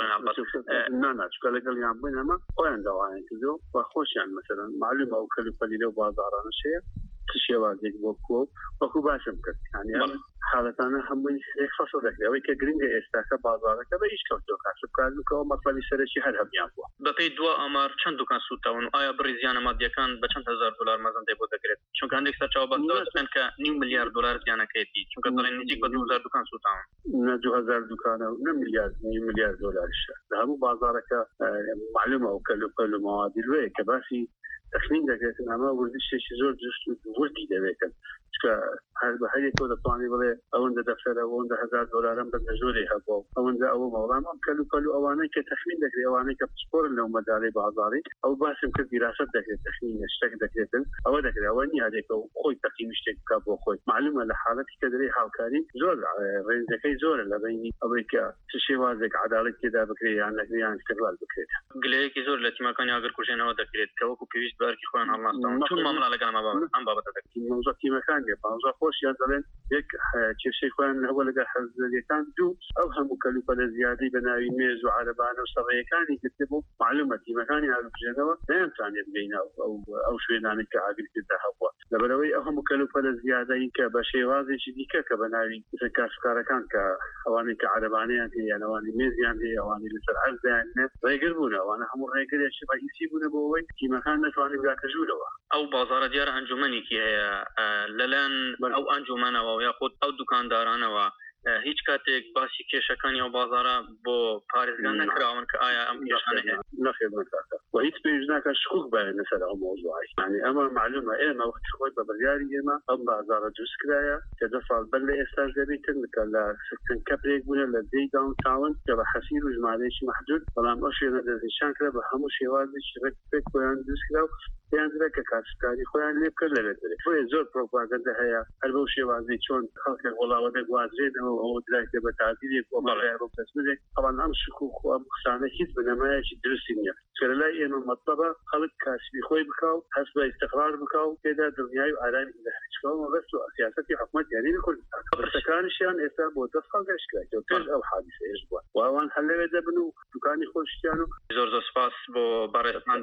ناناچکە لەگەڵ یان بووین ئەمە خۆیان داوایان کردو و خۆشیان مەسەرەن معلومە ئەو کەلوپەلی لەو بازاڕانەش هەیە شێوازێک بۆ کۆ وەکو باشم کرد حالەتانە هەمووی یەک فەصل دەکرێت ئەوەی کە گرنگە ئێستاکە بازاڕەکە بە هیچ کەوتۆ کاسبکارکەوە مەسەڵی سەرەکی هەر هەمیان بووە بەپێی دو ئامار چەند دوکان سوتاون و ئایا بڕی زیانە مادیەکان بە چەند هزار دلار مەزەندەی بۆ دەگرێت چونکە هەندێک سەرچاو بەن کە نیم میلیارد دلار زیانەکەیەتی چونکە دەڵێن نزیک بە 2000 دوکان سوتاون 2000 دوکانە و میلیارد دلارشە لە هەموو بازارەکە معلومە و کەلوپەل و مەوادی لێ کە باسی تخمین دەکرێتن ئەمە وردشتێکی زۆر جست و وردی دەبێتن چکە هەر بە هەرێکۆ دەتوانانی بڵێ ئەوەندە دەفتەرە ئەوەندە 1000 دلارم بە زۆری هەبوو ئەوەندە ئەوە مەوڵام ئەم کەلوپەل و ئەوانەی کە تخمین دەکرێت ئەوانەی کە پسپۆرن لەو مەدارەی بازاڕی ئەو باسم کرد دیراست دەکرێت تخمین شتێک دەکرێتن ئەوە دەکرێت ئەوە نی هەرێکە و خۆی تەقیم شتێک بکە بۆ خۆی معلومە لە حالەتی کە دەرێ هاوکاری زۆر ڕێنجەکەی زۆرە لە بینی ئەوەی کە شێوازێک عەداڵەت تێدا بکرێت یان نەکریان استقلال بکرێت گلەیەکی زۆر لە تیمەکانی ئاگرکوژێنەوە دەکرێت کە وەکو پێویست بارکی خۆیان هەڵناستەوە چون مامەڵە لەگەڵ ئەم بابەتە دەکرێت موزە تیمەکان لێ پانزە خۆشیان دەڵێن یەک کێشەی خۆیان هەوە لەگەڵ حەزەکان دوو ئەو هەموو کەلوپەلە زیادی بە ناوی مێز و عەرەبانە و سەڕێیەکانی گرتێ بوو معلومە تیمەکانی ئاگرکوژێنەوە نەیانتوانێت بگەینە ئەو شوێنانی کە ئاگرکردا هەبووە لەبەرەوەی ئەو هەموو کەلوپەلە زیادەی کە بە شێوازێکی دیکە کە بە ناوی کاسبکارەکان کە ئەوانەی کە عەرەبانەیان هەیە ئەوانی مێزیان هەیە ئەوانی لەسەر عەرزیان ڕێگر بوون ئەوانە هەموو ڕێگرێکی ڕئیسی بوونە بۆ ئەوەی تیمەکان نەتوانێت بگاتە ژوورەوە ئەو بازارە دیارە ئەنجومەنێکی هەیە لەلایەن ئەو ئەنجومەنەوە یاخود ئەو دوکاندارانەوە هیچ کاتێک باسی کێشەکانی ئەو بازارە بۆ پارێزگان نەکراون کە ئایا ئەم کێشانە هەیە نەخێر و هیچ پێویست ناکە شکوک بێت لەسەر ئەو مۆزوعی یعنی ئەمە معلومە ئێمە وەختی خۆی بە بڕیاری ئێمە ئەم بازارە دروست کرایە کە 2 ساڵ بەر لە ئێستاش دەبێتن کە لە سکتن کەپرێک بوونە لە دەی داون تاون کە بە حەسیر و ژمارەیەکی محدود بەڵام ئەو شوێنە دەستنیشان کرا بە هەموو شێوازێکی ڕێک خۆیان دروست کرا و پێیان درا کە کاسبکاری خۆیان لێ بکرد لەبێت زۆر پرۆپاگەندە هەیە هەر بەو شێوازی چۆن خەڵکێک وڵاوە دەگوازرێتەوە ئەوە درایکە بە تعبیرێک بۆ بەڵێ بۆ کەسبێک ئەوان ئەم شکوک و ئەم قسانە هیچ بنەمایەکی درستی نییە چرا لای ئێمە مەطلبە خەڵک کاسبی خۆی بکاو هەست بە استقرار بکاو پێدا دڵنیای و ئارامی دەهچکەوە بەس و سیاسەتی حکومەت یاری کوردستان قسەکانیشیان ئێستا بۆ 2 ساڵ گەشتکرایەوە پێش ئەو حادیسەیەش بووە و ئەوان هەر لەوێ دەبن و دوکانی خۆشیان و زۆر سپاس بۆ بەڕێزمان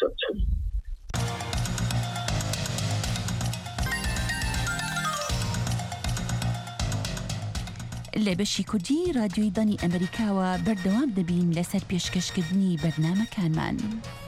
لە بەشی کوردی رادیۆی دانی ئەمریکاوە بەردەوام دەبین لەسەر پێشکەشکردنی بەرنامەکانمان.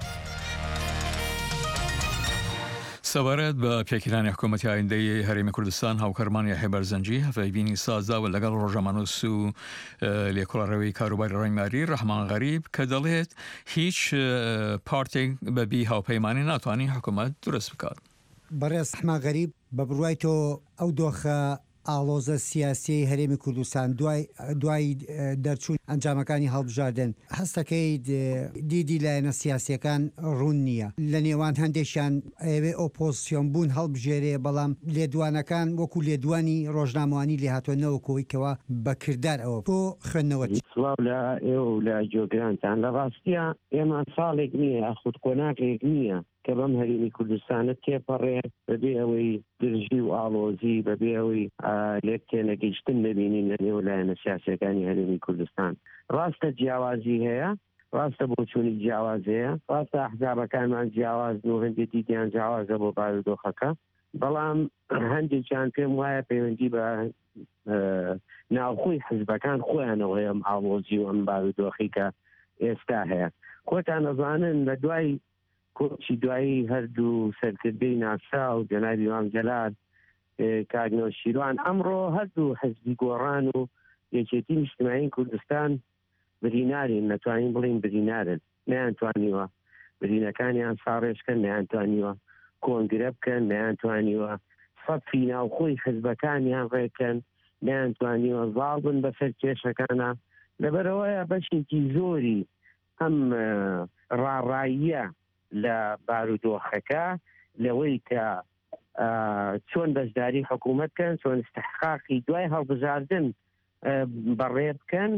سەبارەت بە پێکیرانی حکوومەتی ئایندەی هەرێمی کوردستان هاوکەرمانی هێبەرزەنجی هەفەیبینی سازاوە لەگەڵ ڕۆژەمانوس و لێکۆڵەرەوەی کاروباری ڕێنماری ڕەحمان غەریب کە دەڵێت هیچ پارتێک بەبی هاوپەیمانی ناتوانانی حکوومەت دروست بکات. بەڕێز ڕەحمان غەریب بە بڕوای تۆ ئەو دۆخە ئاڵۆزە سیاسی هەرێمی کوردستان دوای دەرچوون ئەنجامەکانی هەڵبژاردن هەستەکەی دیدی لایەنە سیاسیەکان ڕوون نییە لە نێوان هەندێکیان ئەوێ ئۆپۆزیسیۆن بوون هەڵبژێرێ بەڵام لێدوانەکان وەکو لێدوانی ڕۆژنامەوانی لێهاتوۆنەوەکەوەیەوە بەکردار ئەوە بۆ خوێندنەوەی سڵاو لە ئێوە لە جۆگرانتان لە ڕاستیە ئێمە ساڵێک نییە ئەخود کۆناکێک نییە کە بەم هەرێمی کوردستانە تێپەڕێ بەبێ ئەوەی درژی و ئاڵۆزی بەبێ ئەوەی لێک تێنەگەیشتن نبینین لە نێو لایەنە سیاسیەکانی هەرێمی کوردستان ڕاستە جیاوازی هەیە ڕاستە بۆچوونی جیاواز هەیە ڕاستە ئەحزابەکانمان جیاواز و هەندێکی دییان جیاوازە بۆ بارودۆخەکە بەڵام هەندێکیان پێم وایە پەیوەندی بە ناوخۆی حزبەکان خۆیانەوەی ئەم ئاڵۆزی و ئەم بارودۆخی کە ئێستا هەیە خۆتان ئەزانن لە دوای کۆچی دوایی هەردوو سەرکردەی ناسا و جەنابی وام جەلال کاگنەوە شیروان ئەمڕۆ هەردوو حزبی گۆڕان و یەکێتی نیشتیمایی کوردستان برینارین نەتوانین بڵین برینارن نەیانتوانیوە برینەکانیان ساڕێژکەن نەیانتوانیوە کۆنگرە بکەن نەیانتوانیوە سەفی ناوخۆی حزبەکانیان ڕێکەن نەیانتوانیوە زاڵ بن بەسەر کێشەکانە لەبەرەوەیە بەشێکی زۆری ئەم ڕاڕاییە لە بارودۆخەکە لەوەی کە چۆن بەشداری حکوومەتکەن چۆن استحقاقی دوای هەڵبژاردن بەڕێ بکەن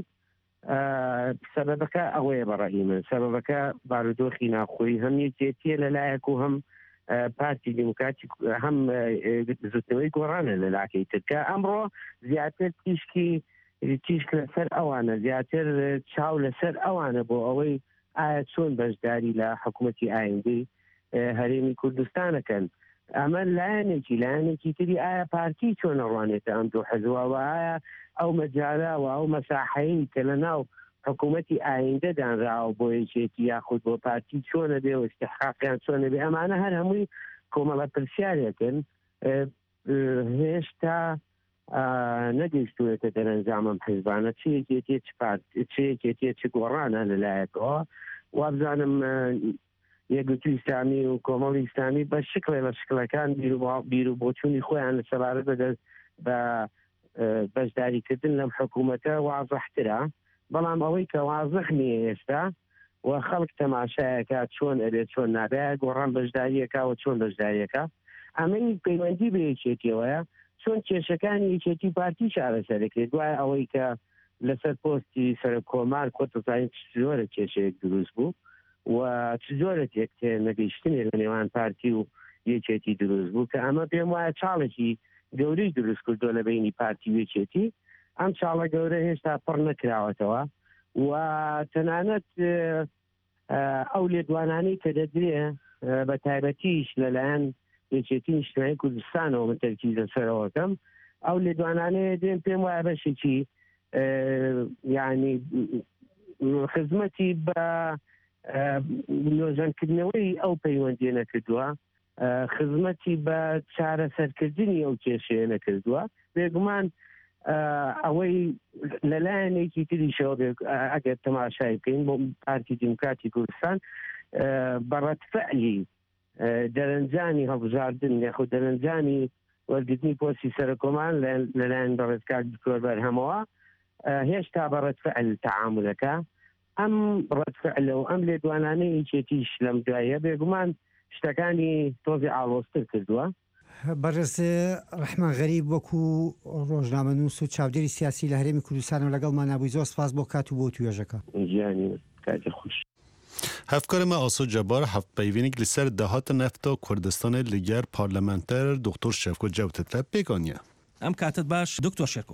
سەبەبەکە ئەوەیە بەڕێی من سەبەبەکە بارودۆخی ناوخۆیی هەم یەکێتیە لەلایەک و هەم پارتی دیموکراتی هەم زوتنەوەی گۆڕانە لە لاکەی ترکە ئەمڕۆ زیاتر تیشک لەسەر ئەوانە زیاتر چاو لەسەر ئەوانە بۆ ئەوەی ئایا چۆن بەشداری لە حکوومەتی ئایندەی هەرێمی کوردستانەکەن ئەمە لایەنێکی تری ئایا پارتی چۆنە ڕوانێتە ئەم دوو حەزوە ئایا ئەو مەجارە و ئەو مەساحەیی کە لە ناو حکوومەتی ئایندەدانراوە بۆ یەکێتی یاخود بۆ پارتی چۆنە بێ و استحقاقیان چۆنە بێ ئەمانە هەر هەمووی کۆمەڵە پرسیارێکن هێشتا نەگەیشتوێتە دەرەنجامم حیزبانە چەیەکێتێ چ گۆڕانە لەلایەکەوە وابزانم یەکگرتووی ئیسلامی و کۆمەڵی ئیسلامی بە شکڵێ لە شکلەکان بیر و بۆچوونی خۆیان لە سەبارەت بە بەشداریکردن لەم حکوومەتە وازەحترە بەڵام ئەوەی کە وازەح نییە ئێستا و خەڵک تەماشایەکە چۆن ئەبێت چۆن نابێت گۆڕان بەشداریەکەوە چۆن بەشداریەکە ئەمەی پەیوەندی بە یەکێتیەوەیە چۆن کێشەکانی یەکێتی پارتی چارەسەرەکرێت دوای ئەوەی کە لەسەر پۆستی سەرۆک کۆمار کۆتەزانین زۆرە کێشەیەک دروست بوو و زۆرە تێکتێ نەگەیشتنێ لە نێوان پارتی و یەکێتی دروست بوو کە ئەمە پێم وایە چاڵێکی گەورەی دروست کردۆ لە بینی پارتی و یەکێتی ئەم چاڵە گەورە هێشتا پڕ نەکراوەتەوە و تەنانەت ئەو لێدوانانەی کە دەدرێ بە تایبەتیش لەلایەن یەکێتی نیشتیمانی کوردستانەوە من تەرکیز لەسەرەوەکەم ئەو لێدوانانەیە دێن پێم وایە بەشێکی یعنی خزمەتی بە نۆژەنکردنەوەی ئەو پەیوەندیە نەکردووە خزمەتی بە چارەسەرکردنی ئەو کێشەیە نەکردووە بێگومان ئەوەی لەلایەنێکی تریشەوە ئەگەر تەماشای بکەین بۆ پارتی دیموکراتی کوردستان بەڕەتفعلی دەرەنجانی هەڵبژاردن یاخود دەرەنجانی وەرگرتنی پۆستی سەرۆکۆمان لەلایەن بەڕێزکار دکتۆر بەرهەمەوە هێشتا بەڕەتفعل تەعاملەکە ئەم ڕەتفعلە و ئەم لێدوانانەی یەکێتیش لەم دوایە بێگومان شتەکانی تۆزی ئاڵۆزتر کردووە بەڕێز ڕەحمان غەریب وەکو ڕۆژنامەنووس و چاودێری سیاسی لە هەرێمی کوردستان لەگەڵمان نبووی زۆر سپاس بۆ کات و بۆ توێژەکە ژیانی کاتی خوش هەفکارمە ئاسۆ جەبار هەفت پەیوێنێک لەسەر داهاتە نەفتا کوردستانی لەگەر پارلەمانتەر دکتۆر شێرکۆ جەوتتە پێکانیە ئەم کاتت باش دکتۆر شێرکۆ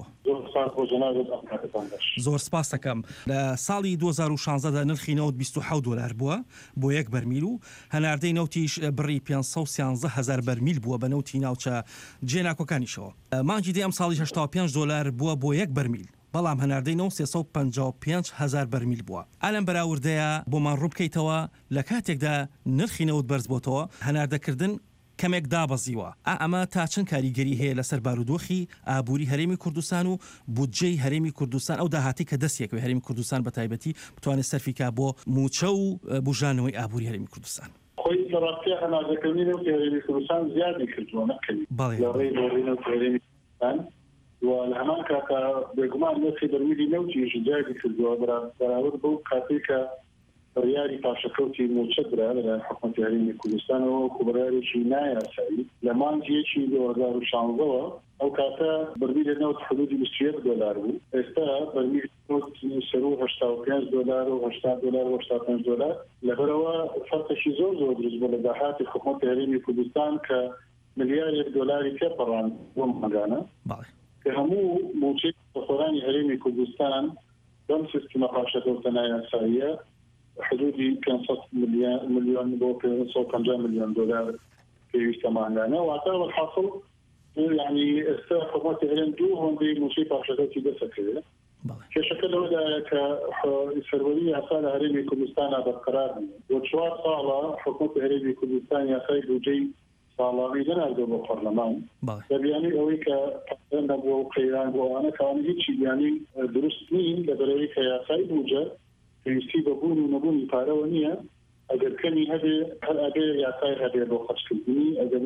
زۆر سپاس دەکەم لە ساڵی 2016دا نرخی نەوت $27 بووە بۆ یەک بەرمیل و هەناردەی نەوتیش بڕی 513,000 بەرمیل بووە بە نەوتی ناوچە جێناکۆکانیشەوە مانگی دێ ئەم ساڵی $85 بووە بۆ یەک بەرمیل بەڵام هەناردەی نەوت 355,000 بەرمیل بووە ئالەم بەراوردەیە بۆمان ڕوو بکەیتەوە لە کاتێکدا نرخی نەوت بەرز بۆتەوە هەناردەکردن کەمێک دابەزیوە ئەمە تا چەند کاریگەری هەیە لەسەر بارودۆخی ئابووری هەرێمی کوردستان و بودجەی هەرێمی کوردستان ئەو داهاتی کە دەستێکەوەی هەرێمی کوردستان بە تایبەتی بتوانێت سەرفیکا بۆ موچە و بژانەوەی ئابووری هەرێمی کوردستان خۆی لە ڕاستی هەناردەکردنی نەوتی هەرێمی کوردستان زیادی کردووە نەکەوی لە ڕێی نەوتی هەرێمی کوردستان و لە هەمان کاتە بێگومان نرخی بەرمیلی نەوتیش زیادی کردووە بەراورد بەو کاتێک کە بڕیاری پاشەکەوتی موچەدرا لەلایەن حکوومەتی هەرێمی کوردستانەوە بڕیارێکی نایاسایی لە مانگیەکی 2016ەوە ئەو کاتە بەرمیلە نەوت حدودی $21 بوو ئێستا بەرمیل نەوت سەرۆ $85 و $80 و $85 لەبەرەوە فەرقێکی زۆر دروست بوو لە داهاتی حکوومەتی هەرێمی کوردستان کە $1,000,000 تێپەڕان بۆ مەگانە کە هەموو موچەی خۆرانی هەرێمی کوردستان بەم سیستەمە پاشەکەوتە نایاساییە حدودی 500 ملیۆن بۆ $150 ملیۆن پێویستە ماندانە واتە بەحاصل یعنی ئێستا حکوومەتی هەرێم دوو هۆندەی موچەی پاشەکەوتی دەسەکەوێت کێشەکە لەوەدا کە سەروەری یاسا لە هەرێمی کوردستانە بەرقەرار بۆ 4 ساڵە حکوومەتی هەرێمی کوردستان یاسای بودجەی ساڵاوی دەناردەوە بۆ پەرلەمان دەبیانی ئەوەی کە نەبووە و قەیران بۆ ئەوانە کەوان هیچی بیانی دروست نین لەبەرەوەی کە یاسای بودجە پێویستی بەبوون و نەبوونی پارەوە نییە ئەگەر کەمی هەبێ هەر ئەبێ یاسای هەبێ بۆ خەرجکردنی ئەگەر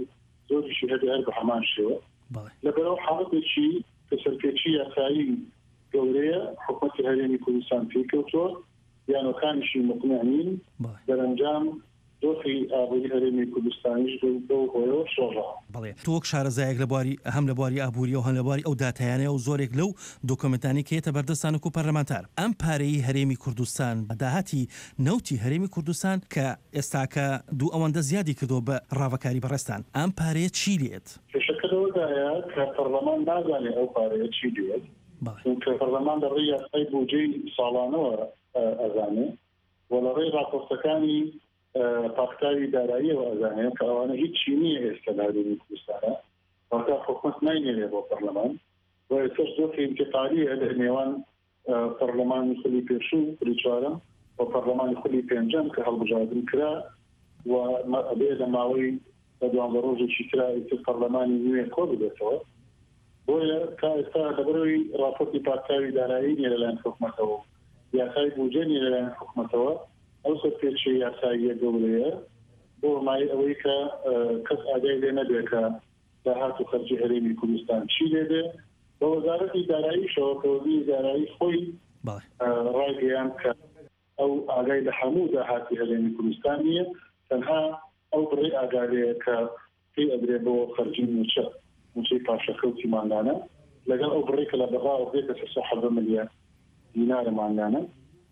زۆریشی هەبێ هەر بە هەمان شێوە لەبەرەوە حاڵەتێکی کەسەرپێچی یاسایی گەورەیە حکوومەتی هەرێمی کوردستان پێکەوتووە یانەکانیشی مقنع نین دەرەنجام دۆخی ئابووری هەرێمی کوردستانیش بەو هۆیەوە شۆڕاوە. بەڵێ تۆک شارەزایەک لە بواری هەم لە بواری ئابووری و هەم لە بواری ئەو داتایانەیە و زۆرێک لەو دۆکۆمنتانی کە هێتە بەردەستانک و پەرلەمانتار ئەم پارەی هەرێمی کوردستان داهاتی نەوتی هەرێمی کوردستان کە ئێستاکە دوو ئەوەندە زیادی کردو بە ڕاوەکاری بەڕێستان ئەم پارەیە چی لێت؟ کێشەکەەوەدایە کە پەرلەمان نازانێت ئەو پارەیە چی لێت کە پەرلەمان لەڕێی یاسای بودجەی ساڵانەوە ئەزانێ و لەڕێی راپۆرتەکانی پاکتاوی داراییەوە ئەزانێت کە ئەوانە هیچ چی نییە ئێستا لە هەرێمی کوردستانە واتە حکومەت ناینێرێ بۆ پەرلەمان و ئێستاش دۆخی انتقالیە لە نێوان پەرلەمانی خولی پێشوو خولی چوارەم و پەرلەمانی خولی پێنجەم کە هەڵبژاردن کرا و ئەبێ لە ماوەی لە دوانزە ڕۆژێکی ترا پەرلەمانی نوێ کۆ بدێتەوە بۆیە تا ئێستا لەبەرەوەی راپۆرتی پاکتاوی دارایی نیە لەلایەن حکومەتەوە یاسای بودجە نیە لەلایەن حکومەتەوە ئەو سەرپێچی یاساییە گەورەیە بۆ مای ئەوەی کە کەس ئاگای لێ نەبێت کە داهات و خەرجی هەرێمی کوردستان چی لێدێ بە وەزارەتی داراییشەوە کە وەزیری دارایی خۆی ڕایگەیان کە ئەو ئاگای لە هەموو داهاتی هەرێمی کوردستان نیە تەنها ئەو بڕێ ئاگادەیە کە پێی ئەدرێ بۆ خەرجی موچەی پاشەکەوتی ماندانە لەگەڵ ئەو بڕێکە لە بەغاوە بێتە 300 ملیار دینارە ماندانە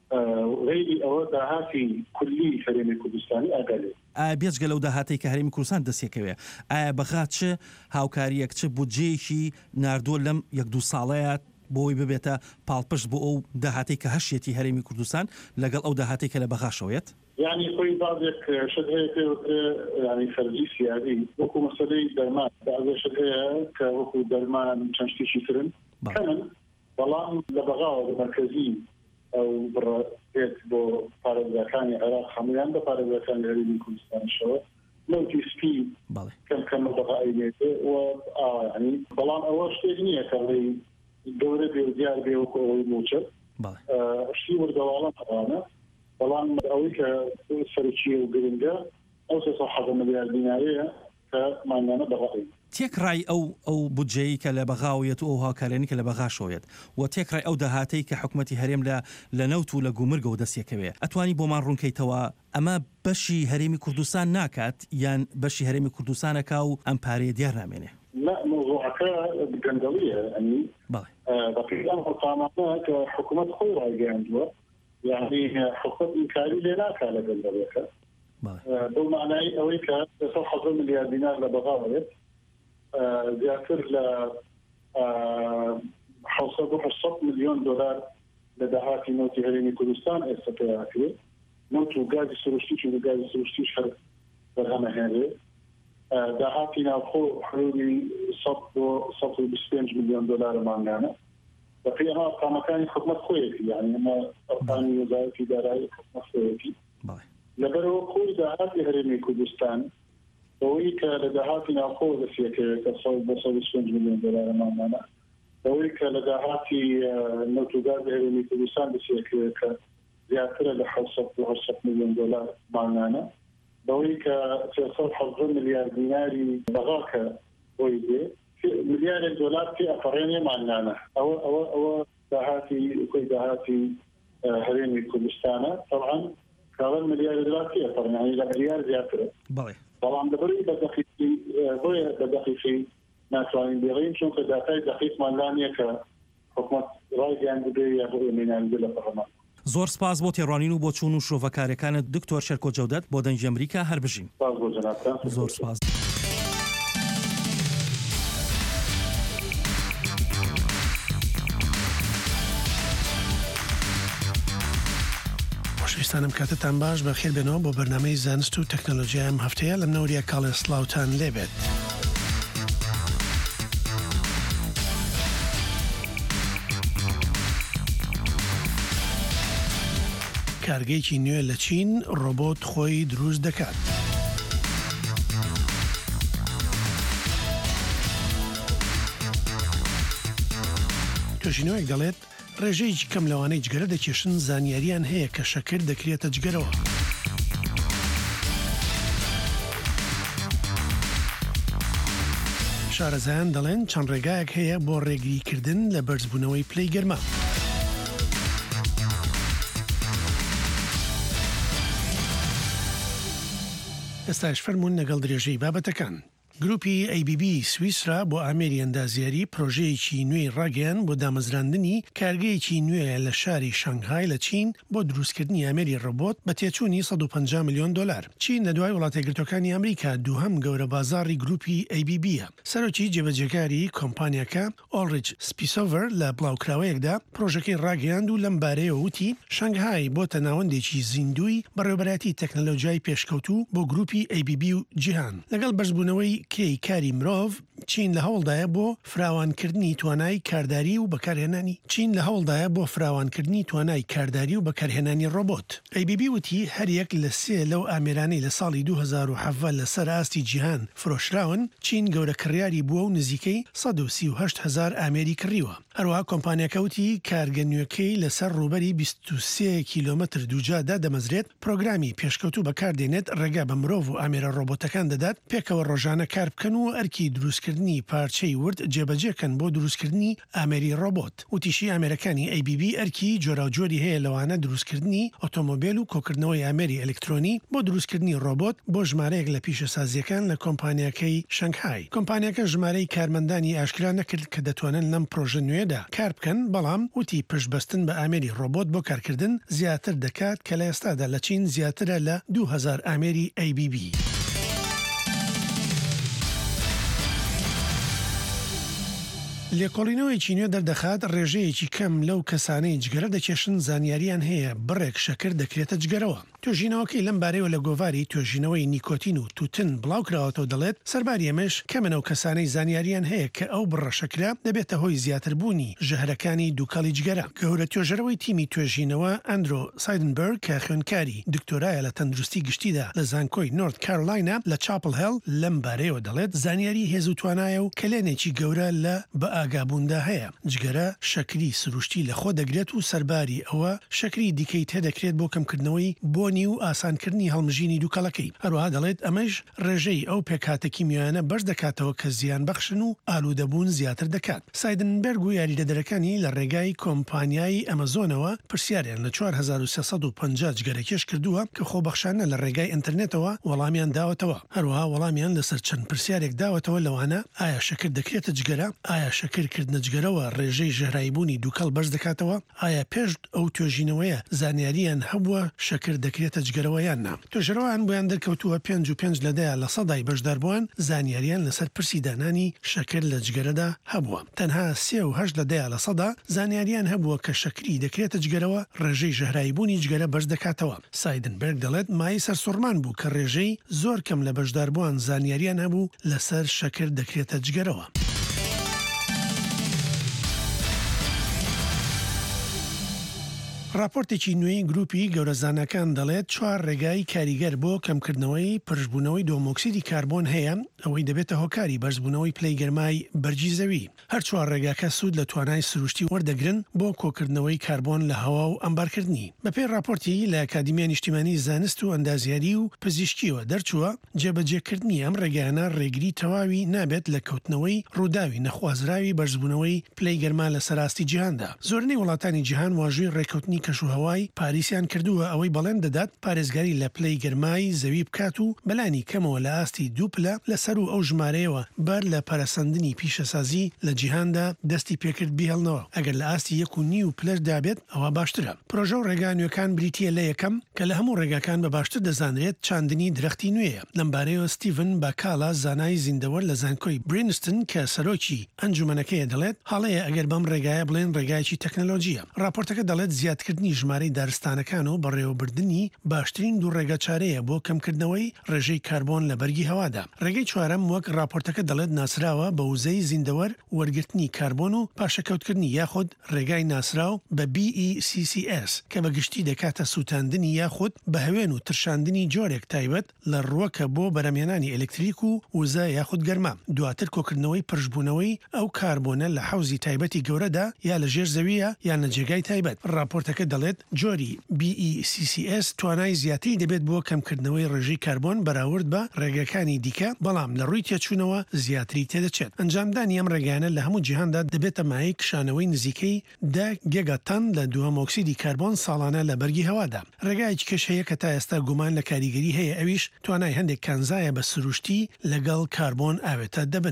غیری ئەوە داهاتی کولی هەرێمی کوردستانی ئاگالێ بێجگە لەو داهاتی کە هەرێمی کوردستان دەستێکەوێ ئایا بەغا چ هاوکاریەک چ بودجەیەکی ناردۆ لەم 1-2 ساڵەیە بۆی ببێتە پاڵپشت بۆ ئەو داهاتی کە هەشێتی هەرێمی کوردستان لەگەڵ ئەو داهاتی کە لە بەغاشەوەیت یعنی خۆی بازێک شت هەیە پێوترێ ینی خەرجی سیادی وەکو مەسەلەی دەرمان بازێ شت هەیە کە وەکو دەرمان چەند شتێکی ترن کەمن بەڵام لە بەغاوە مەرکەزی ئەو بڕێت بۆ پارێزەکانی عێراق هەمویان بە پارێزەکانی هەرێمی کوردستانیشەوە نەوتی سپی کەم بەغاینێتێ و ینی بەڵام ئەوە شتێک نییە کە گەورە بێ دیار بێ وەکو ئەوەی موچە شتی وەردەواڵە ئەوانە بەڵام ئەوەی کە سەرچیە و گرنگە ئەو 300 ملیار دیناریە کە ماندانە بەغاین تێکڕای ئەو بودجەی کە لە بەغاویەت و ئەو هاوکارێنی کە لە بەغاشەوەیەت و تێکڕای ئەو داهاتەی کە حکوومەتی هەرێم لە نەوت و لە گومرگە و دەستێکەوێ ئەتوانی بۆمان ڕوونکەیتەوە ئەمە بەشی هەرێمی کوردستان ناکات یان بەشی هەرێمی کوردستانەکە و ئەم پارەیە دیار نامێنێ لا موضوعەکە گەندەڵیە ئەنی بەقیدان هەڵقامانە کە حکوومەت خۆی ڕایگەیاندووە یعنی حکوومەت ئینکاری لێ ناکات لە گەندەڵیەکە بۆ معنای ئەوەی کە 300 ملیار دینار لە بەغاوێت زیاتر لە 700 ملیۆن دلار لە داهاتی نەوتی هەرێمی کوردستان ئێستا پێیاکرێت نەوت و گازی سروشتی و گازی سروشتیش هەر بەرهەمەهێنرێ داهاتی ناوخۆ حلولی 125 ملیۆن دلار مانگانە بەقی ئەمە ئەرقامەکانی حکومەت خۆیەتی یعنی ئەمە ئەرقامی وەزارەتی دارایی حکومەت خۆیەتی لەبەرەوە خۆی داهاتی هەرێمی کوردستان بەوەی کە لە داهاتی ناوخۆ دەستێکەوێت کە 125 ملیۆن دلار مانگانە بەوەی کە لە داهاتی نەوت و گاز هەرێمی کوردستان دەستێکەوێت کە زیاترە لە 700 ملیۆن دلار مانگانە بەوەی کە 370 ملیار دیناری بەغاکە بۆی دێ ملیارێک دلار پێ ئەفەڕێنێ مانگانە ئەوە داهاتی کوی داهاتی هەرێمی کوردستانە طبعا کاڵ ملیار دلار پێ ئەفەڕێنێ لە ملیار زیاترە بەڵام دەبەری بۆیە بە دەقیقی ناتوانین بێڕین چونکە داتای دەقیقمان نییە کە حکوومەت ڕایگەیان بێ یا بۆ ئێمێنان بێ لە پەرلەمان. زۆر سپاس بۆ تێڕوانین و بۆ چوون و شۆڤەکارەکانت دکتۆر شەرکۆ جەودەت بۆ دەنگی ئەمریکا هەر بژین. زۆر سپاس. خۆشەویستانم کاتتان باش بەخێر بێنەوە بۆ بەرنامەی زانست و تەکنۆلۆژیا ئەم هەفتەیە لەم نەوریە کاڵێ سڵاوتان لێبێت. کارگەیەکی نوێ لە چین ڕۆبۆت خۆی دروست دەکات. توێژینەوەیەک دەڵێت ڕێژەیەکی کەم لەوانەی جگەرە دەکێشن زانیاریان هەیە کە شەکر دەکرێتە جگەرەوە. شارەزایان دەڵێن چەند ڕێگایەک هەیە بۆ ڕێگریکردن لە بەرزبوونەوەی پلەی گەرما. ئێستاش فەرمونون لەگەڵ درێژەی بابەتەکان. گروپی ABB سویسرا بۆ ئامێری ئەندازیاری پرۆژەیەکی نوێی ڕاگەیان بۆ دامەزراندنی کارگەیەکی نوێیە لە شاری شانگهای لە چین بۆ دروستکردنی ئامێری ڕۆبۆت بە تێچوونی 150 میلیۆن دلار. چین لە دوای وڵاتە یەکگرتوەکانی ئەمریکا دووهەم گەورە بازاڕی گروپی ABBە. سەرۆکی جێبەجێکاری کۆمپانیەکە ئۆڵریج سپیسۆڤەر لە بڵاوکراوەیەکدا پرۆژەکەی ڕاگەیاند و لەم بارەیەوە وتی شانگهای بۆتە ناوەندێکی زیندوی بەڕێوەبەرەتی تەکنەلۆژیای پێشکەوتوو بۆ گروپی ABB و جیهان. لەگەڵ بەرزبوونەوەی کێی کاری مرۆڤ چین لە هەوڵدایە بۆ فراوانکردنی توانای کارداری و بەکارهێنانی ڕۆبۆت. ABB وتی هەریەک لە سێ لەو ئامێرانەی لە ساڵی 2007 لە سەر ئاستی جیهان فرۆشراون چین گەورە کڕیاری بووە و نزیکەی 138,000 ئامێری کڕیوە. هەروەها کۆمپانیەکەوتی کارگە نوێکەی لەسەر ڕوبەری 23 کیلۆمەتر دووجادا دەمەزرێت پرۆگرامی پێشکەوتوو بەکاردێنێت ڕێگا بە مرۆڤ و ئامێرە ڕۆبۆتەکان دەدات پێکەوە ڕۆژانە کار بکەن و ئەرکی دروستکردنی پارچەی ورد جێبەجێکەن بۆ دروستکردنی ئامێری ڕۆبۆت. وتیشی ئامێرەکانی ABB ئەرکی جۆراوجۆری هەیە لەوانە دروستکردنی ئۆتۆمۆبیل و کۆکردنەوەی ئامێری ئەلکترۆنی بۆ دروستکردنی ڕۆبۆت بۆ ژمارەیەک لە پیشەسازیەکان لە کۆمپانیەکەی شانگهای. کۆمپانیەکە ژمارەی کارمەندانی ئاشکرا نەکرد کە دەتوانن لەم پرۆژە نوێدا کار بکەن، بەڵام وتی پشتبەستن بە ئامێری ڕۆبۆت بۆ کارکردن زیاتر دەکات کە لە ئێستادا لە چین زیاترە لە 2000 ئامێری ABB. لێکۆڵینەوەی چینیۆ دەردەخات ڕێژەیەکی کەم لەو کەسانەی جگەرە دەکێشن زانیاریان هەیە بڕێک شەکر دەکرێتە جگەرەوە. توێژینەوەکەی لەم بارەیەوە لە گۆڤاری توێژینەوەی نیکۆتین و توتن بڵاوکراوەتەوە دەڵێت سەرباری ئەمەش کەمەنە و کەسانەی زانیاریان هەیە کە ئەو بڕەشەکرا دەبێتە هۆی زیاتربوونی ژەهرەکانی دووکەڵی جگەرە. گەورە توێژەرەوەی تیمی توێژینەوە ئەندرۆ سایدنبەرگ کە خوێندکاری دکتۆرایە لە تەندروستی گشتیدا لە زانکۆی نۆرت کارۆلاینە لە چاپل هێڵ لەم بارەیەوە دەڵێت زانیاری هێز و توانایە و کلێنێکی گەورە لە ئاگابووندا هەیە. جگەرە شەکری سروشتی لە خۆ دەگرێت و سەرباری ئەوە شەکری دیکەی تێدەکرێت بۆ کەمکردنەوەی بۆنی و ئاسانکردنی هەڵمژینی دووکەڵەکەی. هەروەها دەڵێت ئەمەش ڕێژەی ئەو پێکاتێکی میوانە بەرز دەکاتەوە کە زیان بەخشن و ئالوودەبوون زیاتر دەکات. سایدنبەرگ و یاریدەدەرەکانی لە ڕێگای کۆمپانیای ئەمەزۆنەوە پرسیاریان لە 4350 جگەرەکێش کردووە کە خۆبەخشانە لە ڕێگای ئینتەرنێتەوە وەڵامیان داوەتەوە. هەروەها وەڵامیان لەسەر چەند پرسیارێک داوەتەوە لەوانە ئایا شەکر دەکرێتە جگەرە، ئایا شەکرکردنە جگەرەوە ڕێژەی ژەهرایبوونی دووکەڵ بەرز دەکاتەوە، ئایا پێش ئەو توێژینەوەیە زانیاریان هەبووە شەکر دەکرێتە جگەرەوە یان نا. توێژەرەوەیان بۆیان دەرکەوتووە 55 لەدایە لە سەدای بەشداربووان زانیاریان لەسەر پرسی دانانی شەکر لە جگەرەدا هەبووە. تەنها 38 لەدایە لە سەدا زانیاریان هەبووە کە شەکری دەکرێتە جگەرەوە ڕێژەی ژەهرایبوونی جگەرە بەرز دەکاتەوە. سایدنبەرگ دەڵێت مای سەرسوڕمان بوو کە ڕێژەی زۆر کەم لە بەشداربووان زانیاریان هەبوو لەسەر شەکر دەکرێتە جگەرەوە. راپۆرتێکی نوێی گروپی گەورەزانەکان دەڵێت 4 ڕێگای کاریگەر بۆ کەمکردنەوەی پرشبوونەوەی دۆمۆکسیدی کاربۆن هەیە ئەوەی دەبێتە هۆکاری بەرزبوونەوەی پلەی گەرمای بەرجی زەوی. هەر 4 ڕێگاکە سوود لە توانای سروشتی وەردەگرن بۆ کۆکردنەوەی کاربۆن لە هەوا و ئەمبارکردنی. بەپێی راپۆرتی لە ئەکادیمیای نیشتیمانی زانست و ئەندازیاری و پزیشکیەوە دەرچووە جێبەجێکردنی ئەم ڕێگایانە ڕێگری تەواوی نابێت لە کەوتنەوەی ڕووداوی نەخوازراوی بەرزبوونەوەی پلەی گەرما لە سەراستی جیهاندا. زۆرنەی وڵاتانی جیهان واژووی ڕێکەوتنی کەشوهەوای پاریسیان کردووە ئەوەی بەڵێن دەدات پارێزگاری لە پلەی گەرمای زەوی بکات و بەلانی کەمەوە لە ئاستی دووپلە لەسەر و ئەو ژمارەیەوە بەر لە پەرەسەندنی پیشەسازی لە جیهاندا دەستی پێکرد بیهێڵنەوە. ئەگەر لە ئاستی 1.5 پلەش دابێت ئەوە باشترە. پرۆژە و ڕێگانوەکان بریتیە لە یەکەم کە لە هەموو ڕێگاکان بە باشتر دەزانرێت چاندنی درەختی نوێیە. لەم بارەیەوە ستیڤن باکالا زانای زیندەوەر لە زانکۆی برینستن کە سەرۆکی ئەنجومەنەکەیە دەڵێت هەڵەیە ئەگەر بەم ڕێگایە بڵێن ڕێگایکی تەکنەلۆژیە. راپۆرتەکە دەڵێت زیادکردنی ژمارەی دارستانەکان و بەڕێوەبردننی باشترین دوو ڕێگەچارەیە بۆ کەمکردنەوەی ڕێژەی کاربۆن لە بەرگی هەوادا. ڕێگەی چوارەم وەک راپۆرتەکە دەڵێت ناسراوە بە وزەی زیندەوەر وەرگرتنی کاربۆن و پاشەکەوتکردنی یاخود ڕێگای ناسراو بە BECCS کە بەگشتی دەکاتە سووتاندنی یاخود بە هەوێن و ترشاندنی جۆرێک تایبەت لە ڕووەکە بۆ بەرەمێنانی ئەلکتریک و وزە یاخود گەرما. دواتر کۆکردنەوەی پرشبوونەوەی ئەو کاربۆنە لە حوزی تایبەتی گەورەدا یا لە ژێر زەویە یان لە جێگای تایبەت. راپۆرتەکە بەڵگەکە دەڵێت جۆری BECCS توانای زیاتری دەبێت بۆ کەمکردنەوەی ڕێژەی کاربۆن بەراورد بە ڕێگەکانی دیکە بەڵام لە ڕووی تێچوونەوە زیاتری تێدەچێت ئەنجامدانی ئەم ڕێگانە لە هەموو جیهاندا دەبێتە مایەی کشانەوەی نزیکەی 10 گیگاتەن لە دووەم ئۆکسیدی کاربۆن ساڵانە لە بەرگی هەوادا. ڕێگایەکی کەش هەیە کە تا ئێستا گومان لە کاریگەری هەیە، ئەویش توانای هەندێک کانزایە بە سروشتی لەگەڵ کاربۆن ئاوێتە دەبن.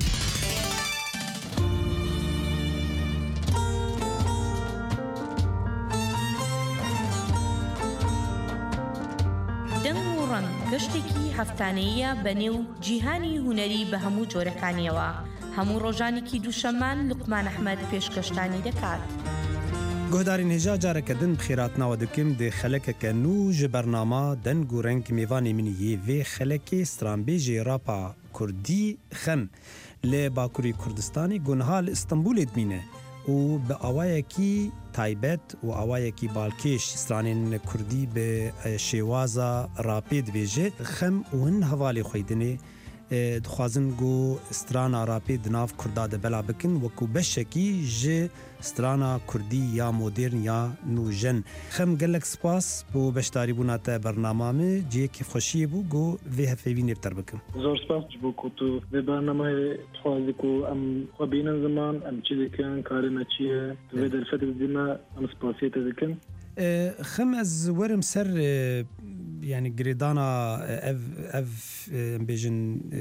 گەشتێکی هەفتانەیە بەنێو جیهانی هونەری بە هەموو جۆرەکانیەوە. هەموو ڕۆژانێکی دووشەممان لوقمان ئەحمەد پێشکەشتانی دەکات. گۆدارین هێژا جارەکە دن بخێراتناوە دکم دێ خەلەکەکە نو ji بەرنامە دەنگ و ڕەنگ میوانی منیە vê xelekê stranbêjê rapa Kurdî xem lê Bakurî Kurdistanê gunha li İstanbulê dimîne û bi awayekî taybet û awayekî balkêş stranên Kurdî bi şêwaza rapê dibêje xem û hin hevalê xweydinê dixwazin got strana rapê di nav Kurda de bela bikin wekû beşekî ji strana Kurdî ya modern ya nûjen. Xem gelek spas bû beşdarîbûna te bernama me ciyekî xweşiyê bû got vê hefêvînê bi ter bikim. Zor spas ji bo ku tu vê bernameyê dixwazî ku em xwe bînin ziman em çi dikin karê me çi ye tu vê derfetê didîme em spasiyê te dikin. Xem ez werim ser yani girêdana ev bêjin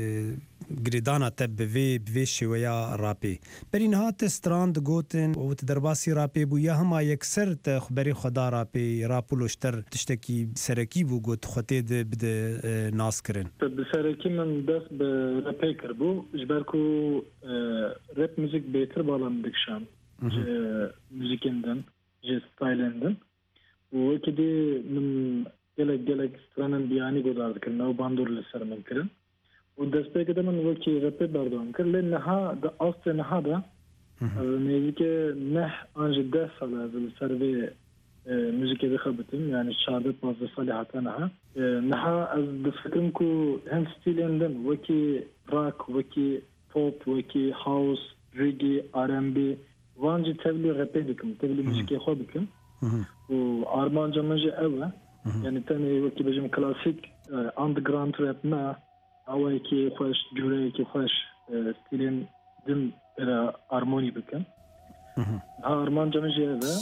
girêdana te bi vê şêweya rapê. Berî niha te stran digotin û te derbasî rapê bû ya hema yekser te xberî xweda rapê rap û loşter tiştekî serekî bû got xwetê de bide nas kirin. Bi serekî min dest bi rapê kirbû ji ber ku rap müzik bêtir balan dikişan ji müzikên din ji stylên din û wekî dê min gelek stranên biyanî godar dikin ew bandor li ser min kirin û destpêkê de min wekî rapê berdewam kir lê niha di astê niha de nêzîkê neh an ji 10 sal ez li ser vê müzikê dixebitim yani 14-15 salê hate niha ez difikirim ku hin stîlên din wekî rock wekî pop wekî house reggae R&B van jî tevlî rapê dikim tevlî müzikê xwe bikim û armanca min jî ew e yani tenê wekî bêjim klasîk underground rap me awayekî xweş cûreyekî xweş stîlên din bêra armonî bikin ha armanca min jî ev e.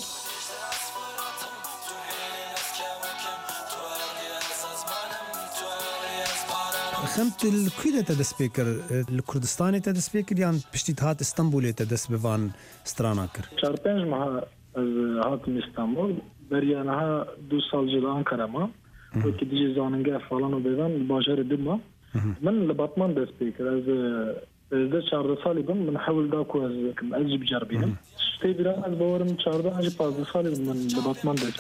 Xem tu li kû de te dest pê kir? Li Kurdistanê te dest pê kir yan piştî hat İstanbulê te dest bi van strana kir? 4-5 meha ez hatim İstanbul beriya niha 2 sal ji li Ankara ma wekî dijî zanîngeh falan û bêvan li bajarê Dibma min li Batman dest pê kir ez de 14 salî bim min hewil da ku ez jî biceribînim stê bîran ez bawerim 14 jî 15 salî bim min li Batman dest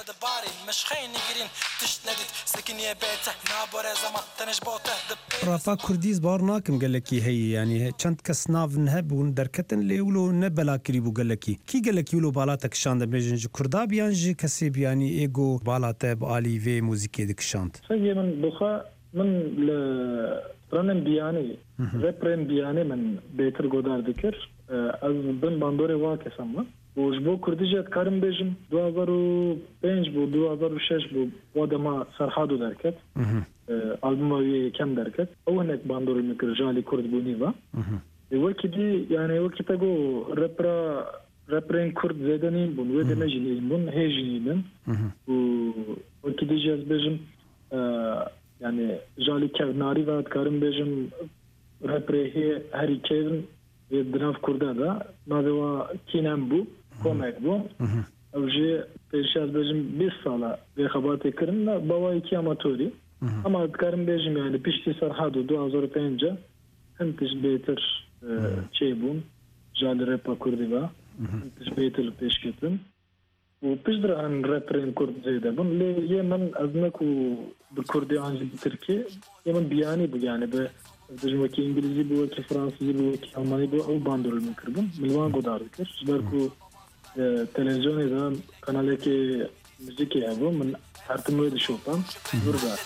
Rapa Kurdî bar nakim gelekî heyî yani çend kes navin hebûn derketin lê wilo ne belakirî bû gelekî. Kî gelekî wilo bala te kişand dibêjin ji Kurda biyan ji kesê biyanî ego bala te bi alî vê muzîkê dikişand. Sengê min bixwe min li stranên biyanî reprên biyanî min bêtir godar dikir ez bin bandorê wa kesan me û ji bo Kurdî jî dikarim bêjim 2005 bû 2006 bû wa dema Serhado derket albûma wê yekem derket ew hinek bandorê min kir ji alî Kurd bûnî ve wekî dî yani wekî te got reprên Kurd zêde nîn bûn wê de ne jî nîn bûn hê jî nînin û wekî dî jî ez bêjim yani ji alî kevnarî ve dikarim bêjim reprê hê herî kevin vê di nav Kurda de navê wa Kînem bû komek bû ew jî pêşî ez bêjim 20 sala vê xebatê kirin bawayekî amatorî ama dikarim bêjim yani piştî Serhado 2005 hin tişt bêtir çêbûn ji alî repa Kurdî ve hin tişt bêtir pêşketin û piştre an reprên Kurd zêde bûn lê yê min ez ne ku bi Kurdî an jî bi Tirkî yê min biyanî bû yani bi dişim wekî İngilîzî bû wekî Fransîzî bû wekî Almanî bû ew bandorê min kirbûn min wan godar dikir ji ber ku televizyonê de kanalekê müzikê hebû min hertim wê dişopam zûr be.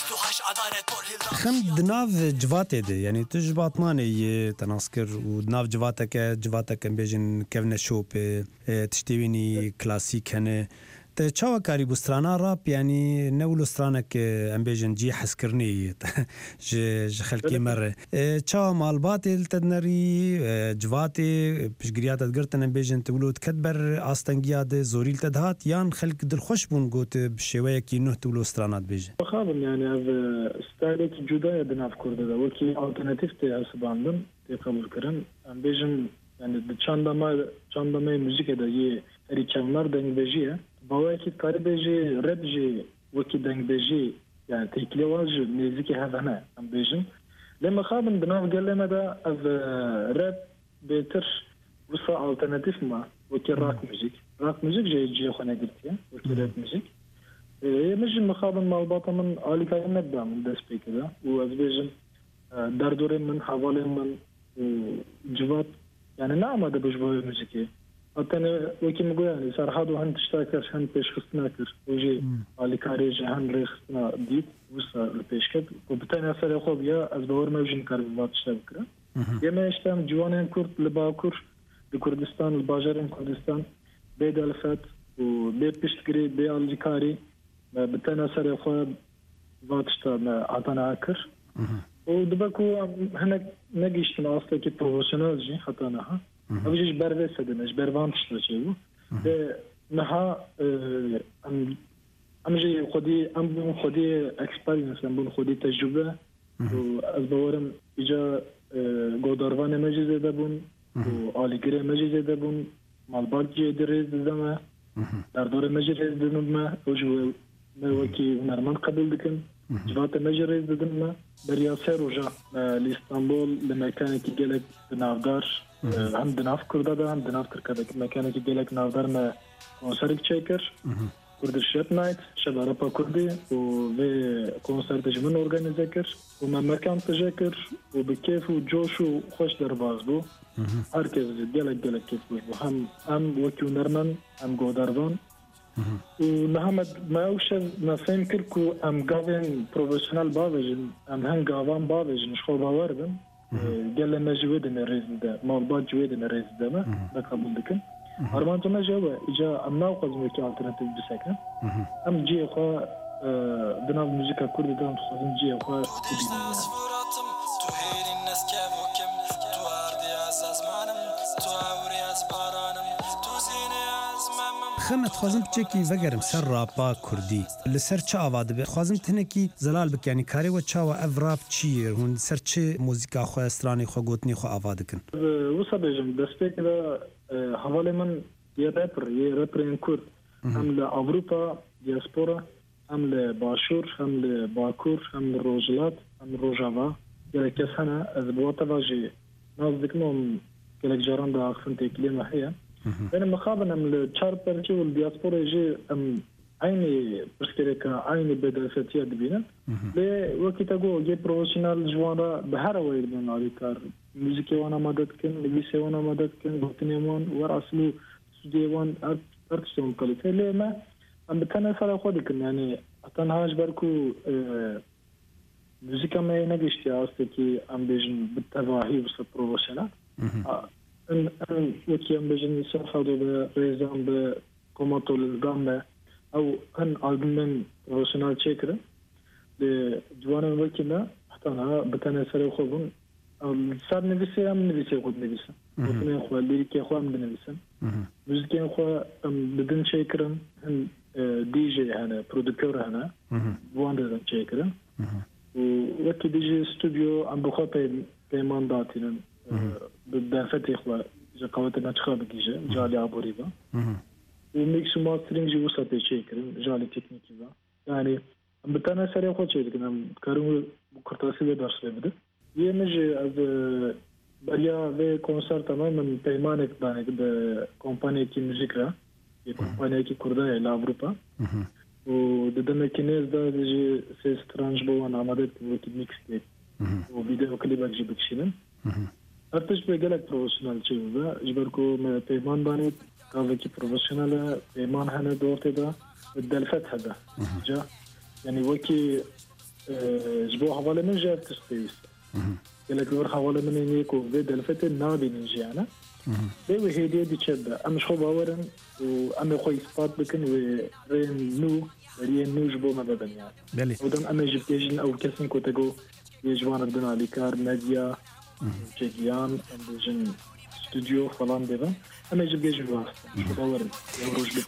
خم دناف جواتي دي يعني تجبات ماني تناسكر ودناف جواتك بيجن كفنا شوب تشتويني كلاسيك هنا تشاو كاري بسترانا راب يعني نولو سترانك امبيجن جي حسكرني ج خلكي مره تشاو مال باطل تدنري جواتي بشغريات تقرتن امبيجن تقولوا تكبر استنجياد زوريل تدهات يان خلق دل خوش بون قوت بشويه كي نو تقولوا سترانات بيجن خابن يعني هذا ستايلت جودا يدنا في كرد ده وكي الترناتيف تي اسباندن تي قبول كرن امبيجن يعني چاندما موزیک ده یه ریچمار دنگ بجیه باوی که کاری بجی رب جی وکی دنگ بجی يعني تيكليواج ميزيكي هذا هنا ام بيجن لما خابن بناف قال لنا ده از راب بيتر وصا الترناتيف ما وكي راك موزيك جي خنا قلتيها وكي راب موزيك مجي مخابن مال باطا من آلي كاين نبدا من داس بي كذا واز بيجن دردوري من حوالي من جوات يعني نعم هذا بجبوي موزيكي حتى أنا وكي مقول يعني صار هادو هن تشتاكر هن بيش خصناكر وجي على كاريجي هن ريخصنا ديت وصا البيش كد وبتاني أثر يخوب يا أزبور موجين كاربات تشتاكرا يا ما يشتام جوانين كرد لباكر لكردستان الباجرين كردستان بيد الفات وبي بيشتكري بي الجكاري بتاني أثر يخوب باتشتا عطانا عكر ودبكو هناك نجيشتنا أصلا كي بروفيشنال جي حطاناها أبجيش بربي سدناش بربان تشتريو نها أمجي خدي إكسبيرينس أم خدي تجربة وأزبورم إجا قدروان مجي زيدا بون وآليكري مجي زيدا بون مالباك جي دريز دما دردور مجي ريز دما وجو وكي نرمان قبل دكن جوات مجي ريز دما برياسير وجا لإسطنبول لمكان كي جالك بنافدار هم دناف كردادا هم دناف تركادا مكان كي جالك نافدار ما كونسرت تشيكر كرد الشاب نايت شب عربا كردي وفي كونسرت جمن أورغانيزاكر وما مكان تجاكر وبكيف وجوش وخوش درباز بو هركز جالك كيف بو هم وكيو نرمن هم قوداربان ونحمد ما أوشر نفهم كركو أم قاوين بروفيشنال باوجن أم هن قاوان باوجن شخو باوردن قال ما جويدن الرئيس ده مالبات جويدن الرئيس ده ما بقبل دكن أرمانتنا جوا إجا أم ناوقز ميكي alternative بسكن أم جي أخوا بناف موسيقى كردي ده مخصوصين جي أخوا خمت خوازم بچکی وگرم سر راپا کردی لسر چه آواده به خوازم تنکی زلال بک یعنی کاری و چاوا اف چیه هون سر چه موزیکا خو استرانی خو گوتنی خو آواده کن وصل بجم دسته كده حوالی من یه رپر این کرد هم لأوروپا دیاسپورا هم لباشور هم لباکور هم لروجلات هم روجاوا یه کس هنه از بواتا واجی نازدک نوم کلک جاران دا اخفن تیکلی محیه أنا مخابنا من الشاربرجي والدياسبورا يجي عيني برسكريكا عيني بدرساتية دبينا لوكي تقو جي بروفيشنال جوانا بهارا ويربون عليكار موسيقى وانا مددكن لبيسي وانا مددكن غوتني وان وراسلو سودي وان ارتشتون قليتا ليه ما أم بتانا فلا خودكن يعني أتنهاج بركو موسيقى ما ينقشتي عاستكي أم بيجن بالتواهي وصل بروفيشنال ان وكي ام بجن يسرحوا بريزان بكوماتو للغامة او هن ألبومين بروفيشنال تشيكرا لجوانا وكينا حتى انا بتانا سري خوبون صار نفسي ام نفسي خود نفسي وكنا اخوة ليريكي اخوة ام بنفسي موسيقى اخوة ام بدن شيكرا هن دي جي هنا برودكتور هنا جوانا تشيكرا وكي دي جي ستوديو ام بخوة بيمان داتينا بالدافت إخوة إذا قوتنا تخاب جيجا جالي عبوريبا وميكس ماسترينج جي وسط شيكرن جالي تكنيكي با يعني بتانا سريع خود شيء لكن كارو بكرتاسي بدرس لبده يمجي از بريا في كونسرت تماما بيمانك دانك بكومباني كي موزيكا كومباني كي كردايا لأوروبا وددنا كنيز دا جي سي سترانج بوان عمدت وكي ميكس تيب وفيديو كليبك جي بكشينن ارتش بقالك بروفيشنال شيء ذا جبركو بيمان بانيت كافيكي بروفيشنال بيمان هنا دورتي دا الدلفت هذا جا يعني وكي جبو حواله من جاب تستويس قالك ور حواله من يكو بيد الفت النابي من جانا بيو هديه دي تشبه ام شو باورن وام خوي سبات بكن ورين نو رين نو جبو ما بدن يعني بلي ودم ام جبتيجن او كسن كوتاغو يجوان بدنا ليكار ميديا جيجيان اندجن استوديو فلان ديفا ام جبتيجن واسطه شو باورن يوروج بي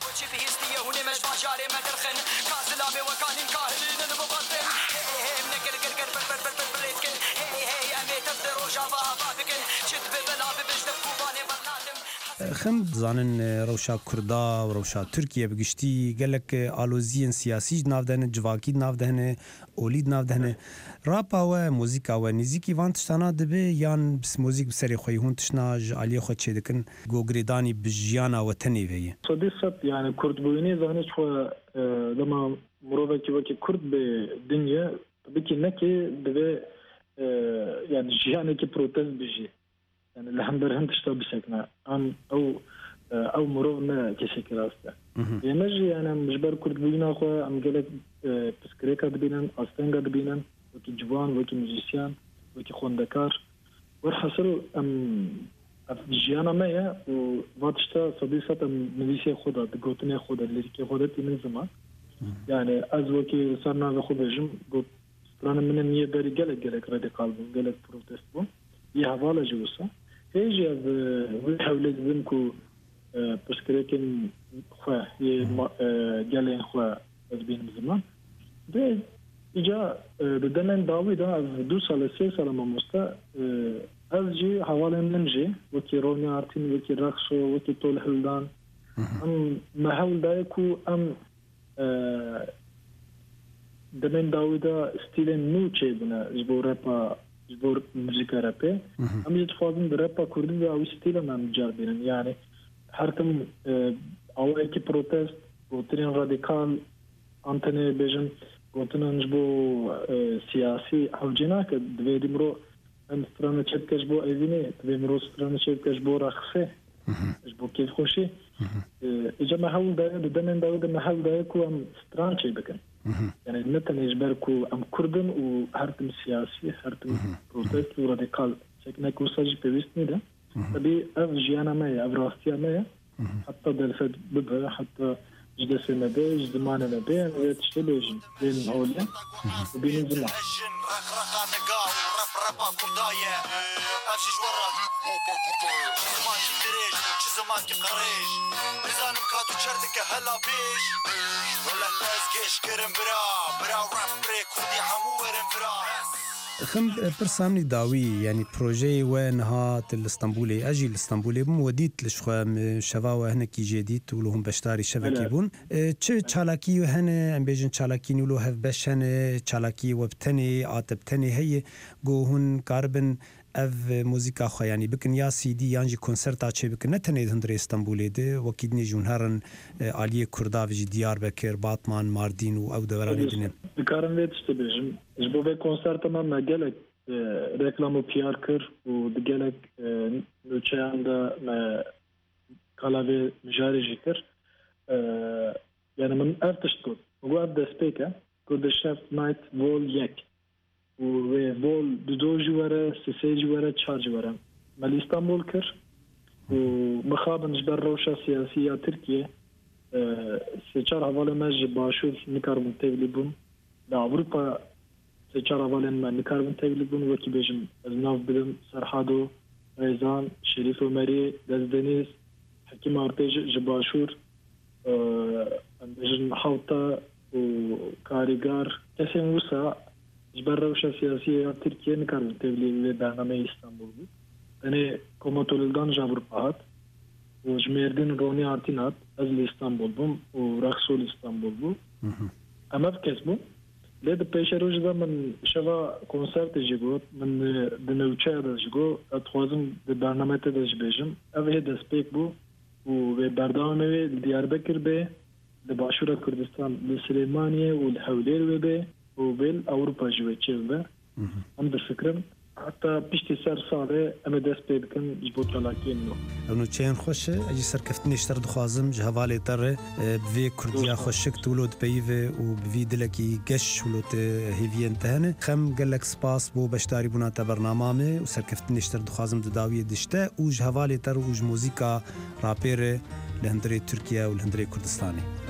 خم زانن روشا کردا و روشا ترکیه بگشتی گلک آلوزین سیاسی نافدهنه جواکی نافدهنه اولید نافدهنه راپا و موزیکا و نزیکی وان تشتانا دبه یان بس موزیک بسری خوی هون تشنا علی خود چه دکن گوگریدانی بجیانا و تنیوی صدیقت يعني كرد بويني زانش خو لما مروبه كي وكي كرد بالدنيا بكي نكي دبه يعني جيانه كي بروتست بيجي يعني اللي برهم تشتغل بشكلنا عن او مرونا كشكل راسته يمجي انا مجبر كرد بينا اخو ام قالك بسكريكا دبينن استنجا دبينن وكي جوان وكي ميوزيسيان وكي خوندكار والحصل ام جيانا مايا وواتشتا صديقة مليسيا خودا دقوتني خودا اللي خودتي من زمان يعني از وكي صرنا بخود جم قلت رانا من النية داري قالك راديكال بون قالك بروتست بون يهوالا جوسا هيجي از ويحاول يزمكو بسكريكن خواه قالين خواه از بين زمان ده إجا بدمن داوي ده از 2 سال 3 سال ماموستا از جي حوالا منجي وكي روني عارتين وكي رقصو وكي طول هلدان ام محاول دايكو ام دمن داوي ده ستيلن نو چه بنا جبو رابا جبور موسيقى رابي ام يتفاضل برابا كردي او ستيل من جاربين يعني حركم او اكي بروتست وترين راديكال انتني بيجن وتنن جبو سياسي او جناك دويدي مرو ام سترانا تشد كجبو ايفيني دوي مرو سترانا تشد كجبو رخصه جبو كيف خوشي اجا محاول دايا بدمن داود محاول دايكو ام ستران تشي بكن يعني نتن يجبركو ام كردن وهرتم سياسي هرتم بروتست وراديكال شكنا كورساج بيوستني ده تبي اف جيانا مايا اف راستيا مايا حتى دلفت ببها حتى جدس مدى جدمان مدى ويتشتبه بين هوليا وبين الزمان زمانك قريش نزانم كاتو شردك هلا بيش ولا تازقيش كرم برا راب بريك ودي حمو ورم برا خم برسامني داوي يعني بروجي وين هات الاسطنبولي اجي الاسطنبولي موديت لشخوام شفاوه هناك جديد ولهم بشتاري شبكي بون تشي تشالاكي هنا ام بيجن تشالاكي نولو هف بشن تشالاكي وبتني عاتبتني هي جو هون كاربن اف موزیکا خو یعنی بکن یا سی دی یانجی کنسرتا چه بکن نه تنه هندره استانبول ده وکیدنی جونهرن علی کردا و دیار بکر باتمان ماردین و او دوران دینه بکارم ویت استبجم جبو به کنسرت ما مگلک reklam و PR کر و دگلک نوچهانده ما کلاوی مجاری کر یعنی من ارتشت کد و اب دسپیکه کد شفت نایت وول یک و وول دو جواره سه جواره چهار جواره مال استانبول کر و مخابن جبر روشا سیاسی ترکیه سه چهار حواله مج باشور نکاربون تبلی بون در اروپا سه چهار حواله ما نکاربون تبلی بون وکی بجم از ناف بدم سرحادو ریزان شریف و مری دزدنیز حکیم ارتج جباشور بجم حوطه و کاریگار کسی موسا جبر روشا سیاسی ترکیه نکاربون تبلی برنامه استانبول بود yani komatoldan Avrupa hat و جمردن رونی آرتینات از استانبول بوم و رقصول استانبول بوم اما بکس بوم لید پیش روز دا من شوا کنسرت جیگو من دنوچه دا جیگو اتخوازم د برنامه تا داش بیجم اوه دست پیک بو و به بردام اوه دیاربکر به د باشور کردستان د سلیمانیه و الحولیر به و بیل اوروپا جوه چه به هم در فکرم حتى بيشتي سر صالة أما دست بيدكن جبوت لكنه اونو چین خوش اجی سرکفتنی شتر دخوازم جهوالی تر بوی کردیا خوشک تولود پیو و بوی دلکی گش ولوت هیوین تهنه خم گلک سپاس بو بشتاری بونا تا برنامه و سرکفتنی شتر دخوازم داوی دشته و جهوالی تر و موزیکا راپیر لهندری ترکیه و لهندری کردستانی